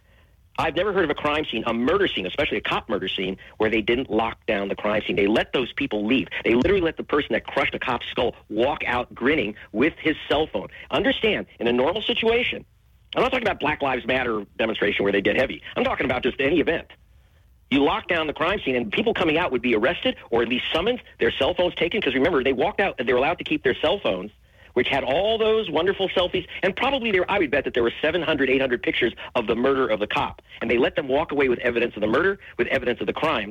I've never heard of a crime scene, a murder scene, especially a cop murder scene, where they didn't lock down the crime scene. They let those people leave. They literally let the person that crushed a cop's skull walk out grinning with his cell phone. Understand, in a normal situation, I'm not talking about Black Lives Matter demonstration where they get heavy. I'm talking about just any event. You lock down the crime scene, and people coming out would be arrested or at least summoned, their cell phones taken, because remember, they walked out, they were allowed to keep their cell phones, which had all those wonderful selfies, and probably I would bet that there were 700, 800 pictures of the murder of the cop. And they let them walk away with evidence of the murder, with evidence of the crimes.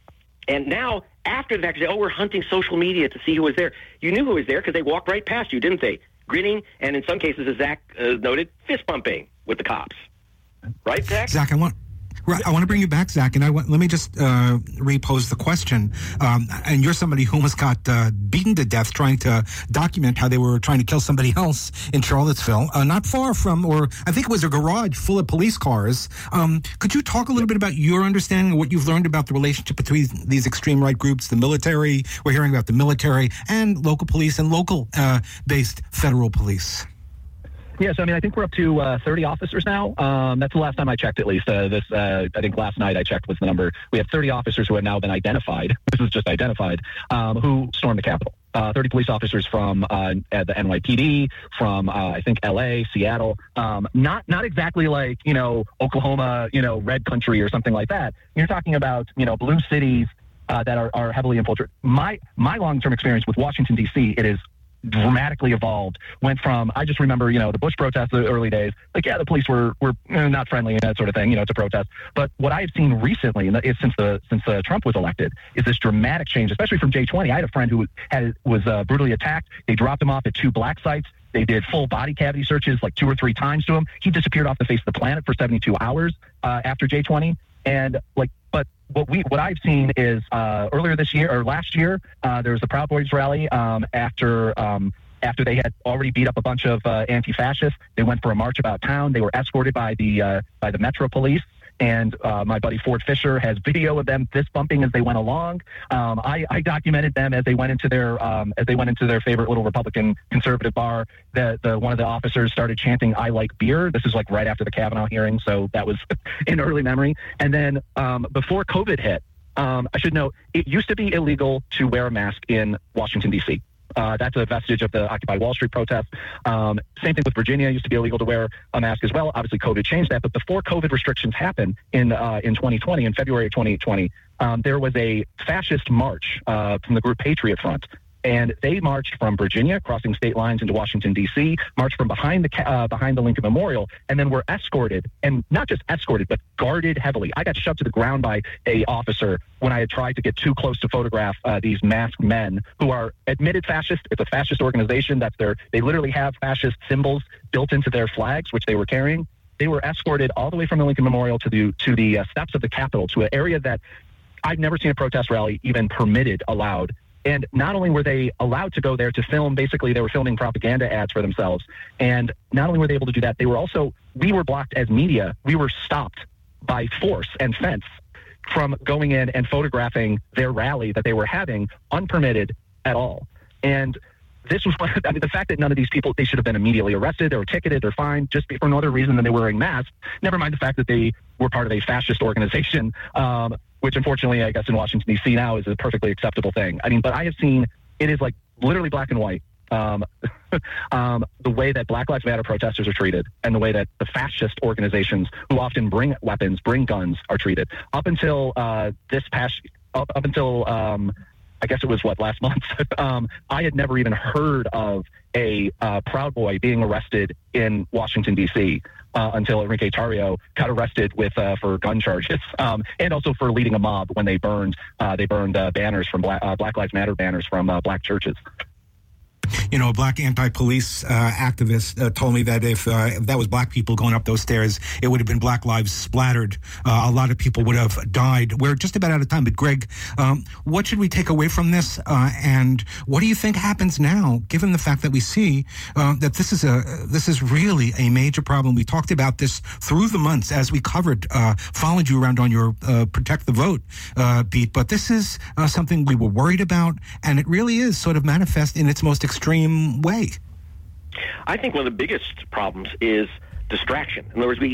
And now, after the fact, they say, we're hunting social media to see who was there. You knew who was there because they walked right past you, didn't they? Grinning, and in some cases, as Zach noted, fist bumping with the cops. Right, Zach? Zach, I want to bring you back, Zach, and let me just repose the question. And you're somebody who almost got beaten to death trying to document how they were trying to kill somebody else in Charlottesville, not far from, or I think it was a garage full of police cars. Could you talk a little bit about your understanding of what you've learned about the relationship between these extreme right groups, the military? We're hearing about the military and local police and local-based federal police. Yes, I think we're up to 30 officers now. That's the last time I checked, at least. I think last night I checked was the number. We have 30 officers who have now been identified. This is just identified, who stormed the Capitol. 30 police officers from the NYPD, from I think LA, Seattle. Not exactly like Oklahoma, red country or something like that. You're talking about blue cities that are heavily infiltrated. My long-term experience with Washington D.C. it is dramatically evolved. Went from, I just remember, the Bush protests, the early days, the police were not friendly and that sort of thing, to protest. But what I've seen recently, since Trump was elected, is this dramatic change, especially from J20. I had a friend who was brutally attacked. They dropped him off at 2 black sites. They did full body cavity searches like 2 or 3 times to him. He disappeared off the face of the planet for 72 hours after J20. And but what I've seen is earlier this year or last year, there was a Proud Boys rally after they had already beat up a bunch of anti-fascists. They went for a march about town. They were escorted by the Metro Police, And my buddy Ford Fisher has video of them fist bumping as they went along. I documented them as they went into their favorite little Republican conservative bar. One of the officers started chanting "I like beer." This is like right after the Kavanaugh hearing, so that was in early memory. And then before COVID hit, I should note it used to be illegal to wear a mask in Washington D.C. That's a vestige of the Occupy Wall Street protests. Same thing with Virginia. It used to be illegal to wear a mask as well. Obviously, COVID changed that. But before COVID restrictions happened in 2020, in February of 2020, there was a fascist march from the group Patriot Front. And they marched from Virginia, crossing state lines into Washington, D.C., marched from behind the Lincoln Memorial, and then were escorted, and not just escorted, but guarded heavily. I got shoved to the ground by a officer when I had tried to get too close to photograph these masked men who are admitted fascist. It's a fascist organization. They literally have fascist symbols built into their flags, which they were carrying. They were escorted all the way from the Lincoln Memorial to the steps of the Capitol, to an area that I've never seen a protest rally even allowed. And not only were they allowed to go there to film, basically they were filming propaganda ads for themselves. And not only were they able to do that, we were blocked as media. We were stopped by force and fence from going in and photographing their rally that they were having unpermitted at all. And this was the fact that none of these people, they should have been immediately arrested or ticketed or fined just for no other reason than they were wearing masks. Never mind the fact that they were part of a fascist organization, which unfortunately, I guess in Washington, D.C. now is a perfectly acceptable thing. I mean, but I have seen, it is like literally black and white, the way that Black Lives Matter protesters are treated and the way that the fascist organizations who often bring weapons, bring guns, are treated. Up until I guess it was last month, I had never even heard of a Proud Boy being arrested in Washington, D.C. Until Enrique Tarrio got arrested for gun charges, and also for leading a mob when they burned banners from Black Lives Matter banners from black churches. You know, a black anti-police activist told me that if that was black people going up those stairs, it would have been Black lives splattered. A lot of people would have died. We're just about out of time, but Greg, what should we take away from this? And what do you think happens now, given the fact that we see that this is really a major problem? We talked about this through the months as we followed you around on your Protect the Vote beat, but this is something we were worried about, and it really is sort of manifest in its most extreme way. I think one of the biggest problems is distraction. In other words,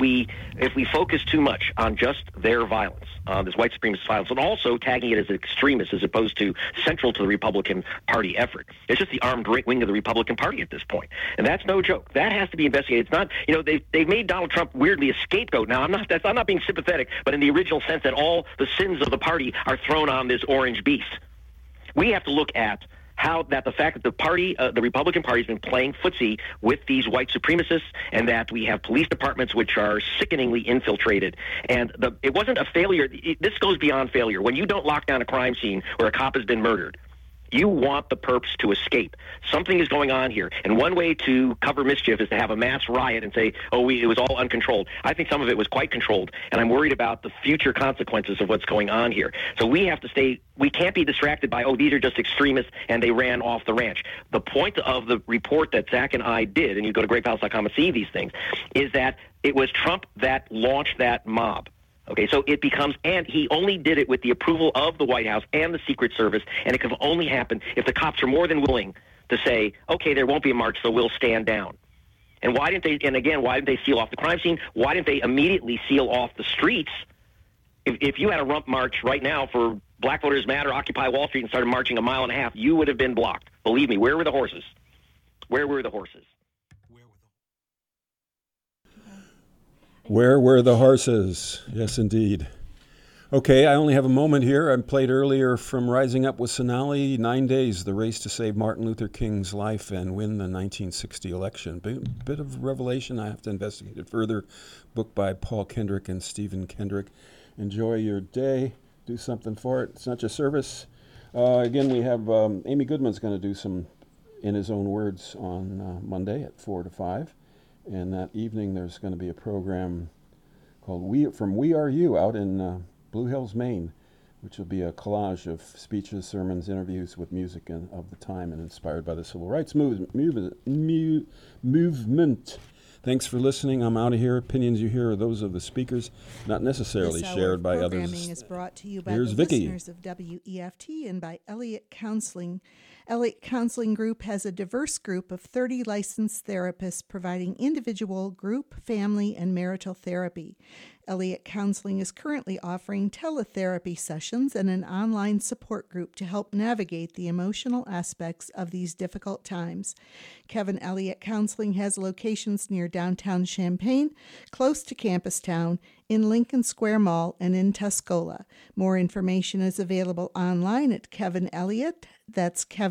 if we focus too much on just their violence, this white supremacist violence, and also tagging it as extremist as opposed to central to the Republican Party effort, it's just the armed wing of the Republican Party at this point, and that's no joke. That has to be investigated. It's not, they've made Donald Trump weirdly a scapegoat. Now, I'm not being sympathetic, but in the original sense that all the sins of the party are thrown on this orange beast. We have to look at the fact that the party, the Republican Party, has been playing footsie with these white supremacists, and that we have police departments which are sickeningly infiltrated. And it wasn't a failure. This goes beyond failure. When you don't lock down a crime scene where a cop has been murdered, you want the perps to escape. Something is going on here. And one way to cover mischief is to have a mass riot and say, it was all uncontrolled. I think some of it was quite controlled, and I'm worried about the future consequences of what's going on here. So we can't be distracted by, these are just extremists and they ran off the ranch. The point of the report that Zach and I did, and you go to gregpalast.com and see these things, is that it was Trump that launched that mob. Okay, so it becomes, and he only did it with the approval of the White House and the Secret Service, and it could only happen if the cops are more than willing to say, okay, there won't be a march, so we'll stand down. And why didn't they seal off the crime scene? Why didn't they immediately seal off the streets? If you had a rump march right now for Black Voters Matter, Occupy Wall Street, and started marching a mile and a half, you would have been blocked. Believe me, where were the horses? Where were the horses? Where were the horses? Yes, indeed. Okay, I only have a moment here. I played earlier from Rising Up with Sonali, 9 Days, the race to save Martin Luther King's life and win the 1960 election. Bit of revelation. I have to investigate it further. Book by Paul Kendrick and Stephen Kendrick. Enjoy your day. Do something for it. It's not just service. Again, we have Amy Goodman's going to do some, in his own words, on Monday at 4 to 5. And that evening, there's going to be a program called We Are You out in Blue Hills, Maine, which will be a collage of speeches, sermons, interviews with music of the time and inspired by the civil rights movement. Thanks for listening. I'm out of here. Opinions you hear are those of the speakers, not necessarily This hour shared of by programming others. is brought to you by Here's the Vicky. listeners of WEFT and by Elliott Counseling. Elliott Counseling Group has a diverse group of 30 licensed therapists providing individual, group, family, and marital therapy. Elliott Counseling is currently offering teletherapy sessions and an online support group to help navigate the emotional aspects of these difficult times. Kevin Elliott Counseling has locations near downtown Champaign, close to Campus Town, in Lincoln Square Mall, and in Tuscola. More information is available online at Kevin Elliott. That's Kevin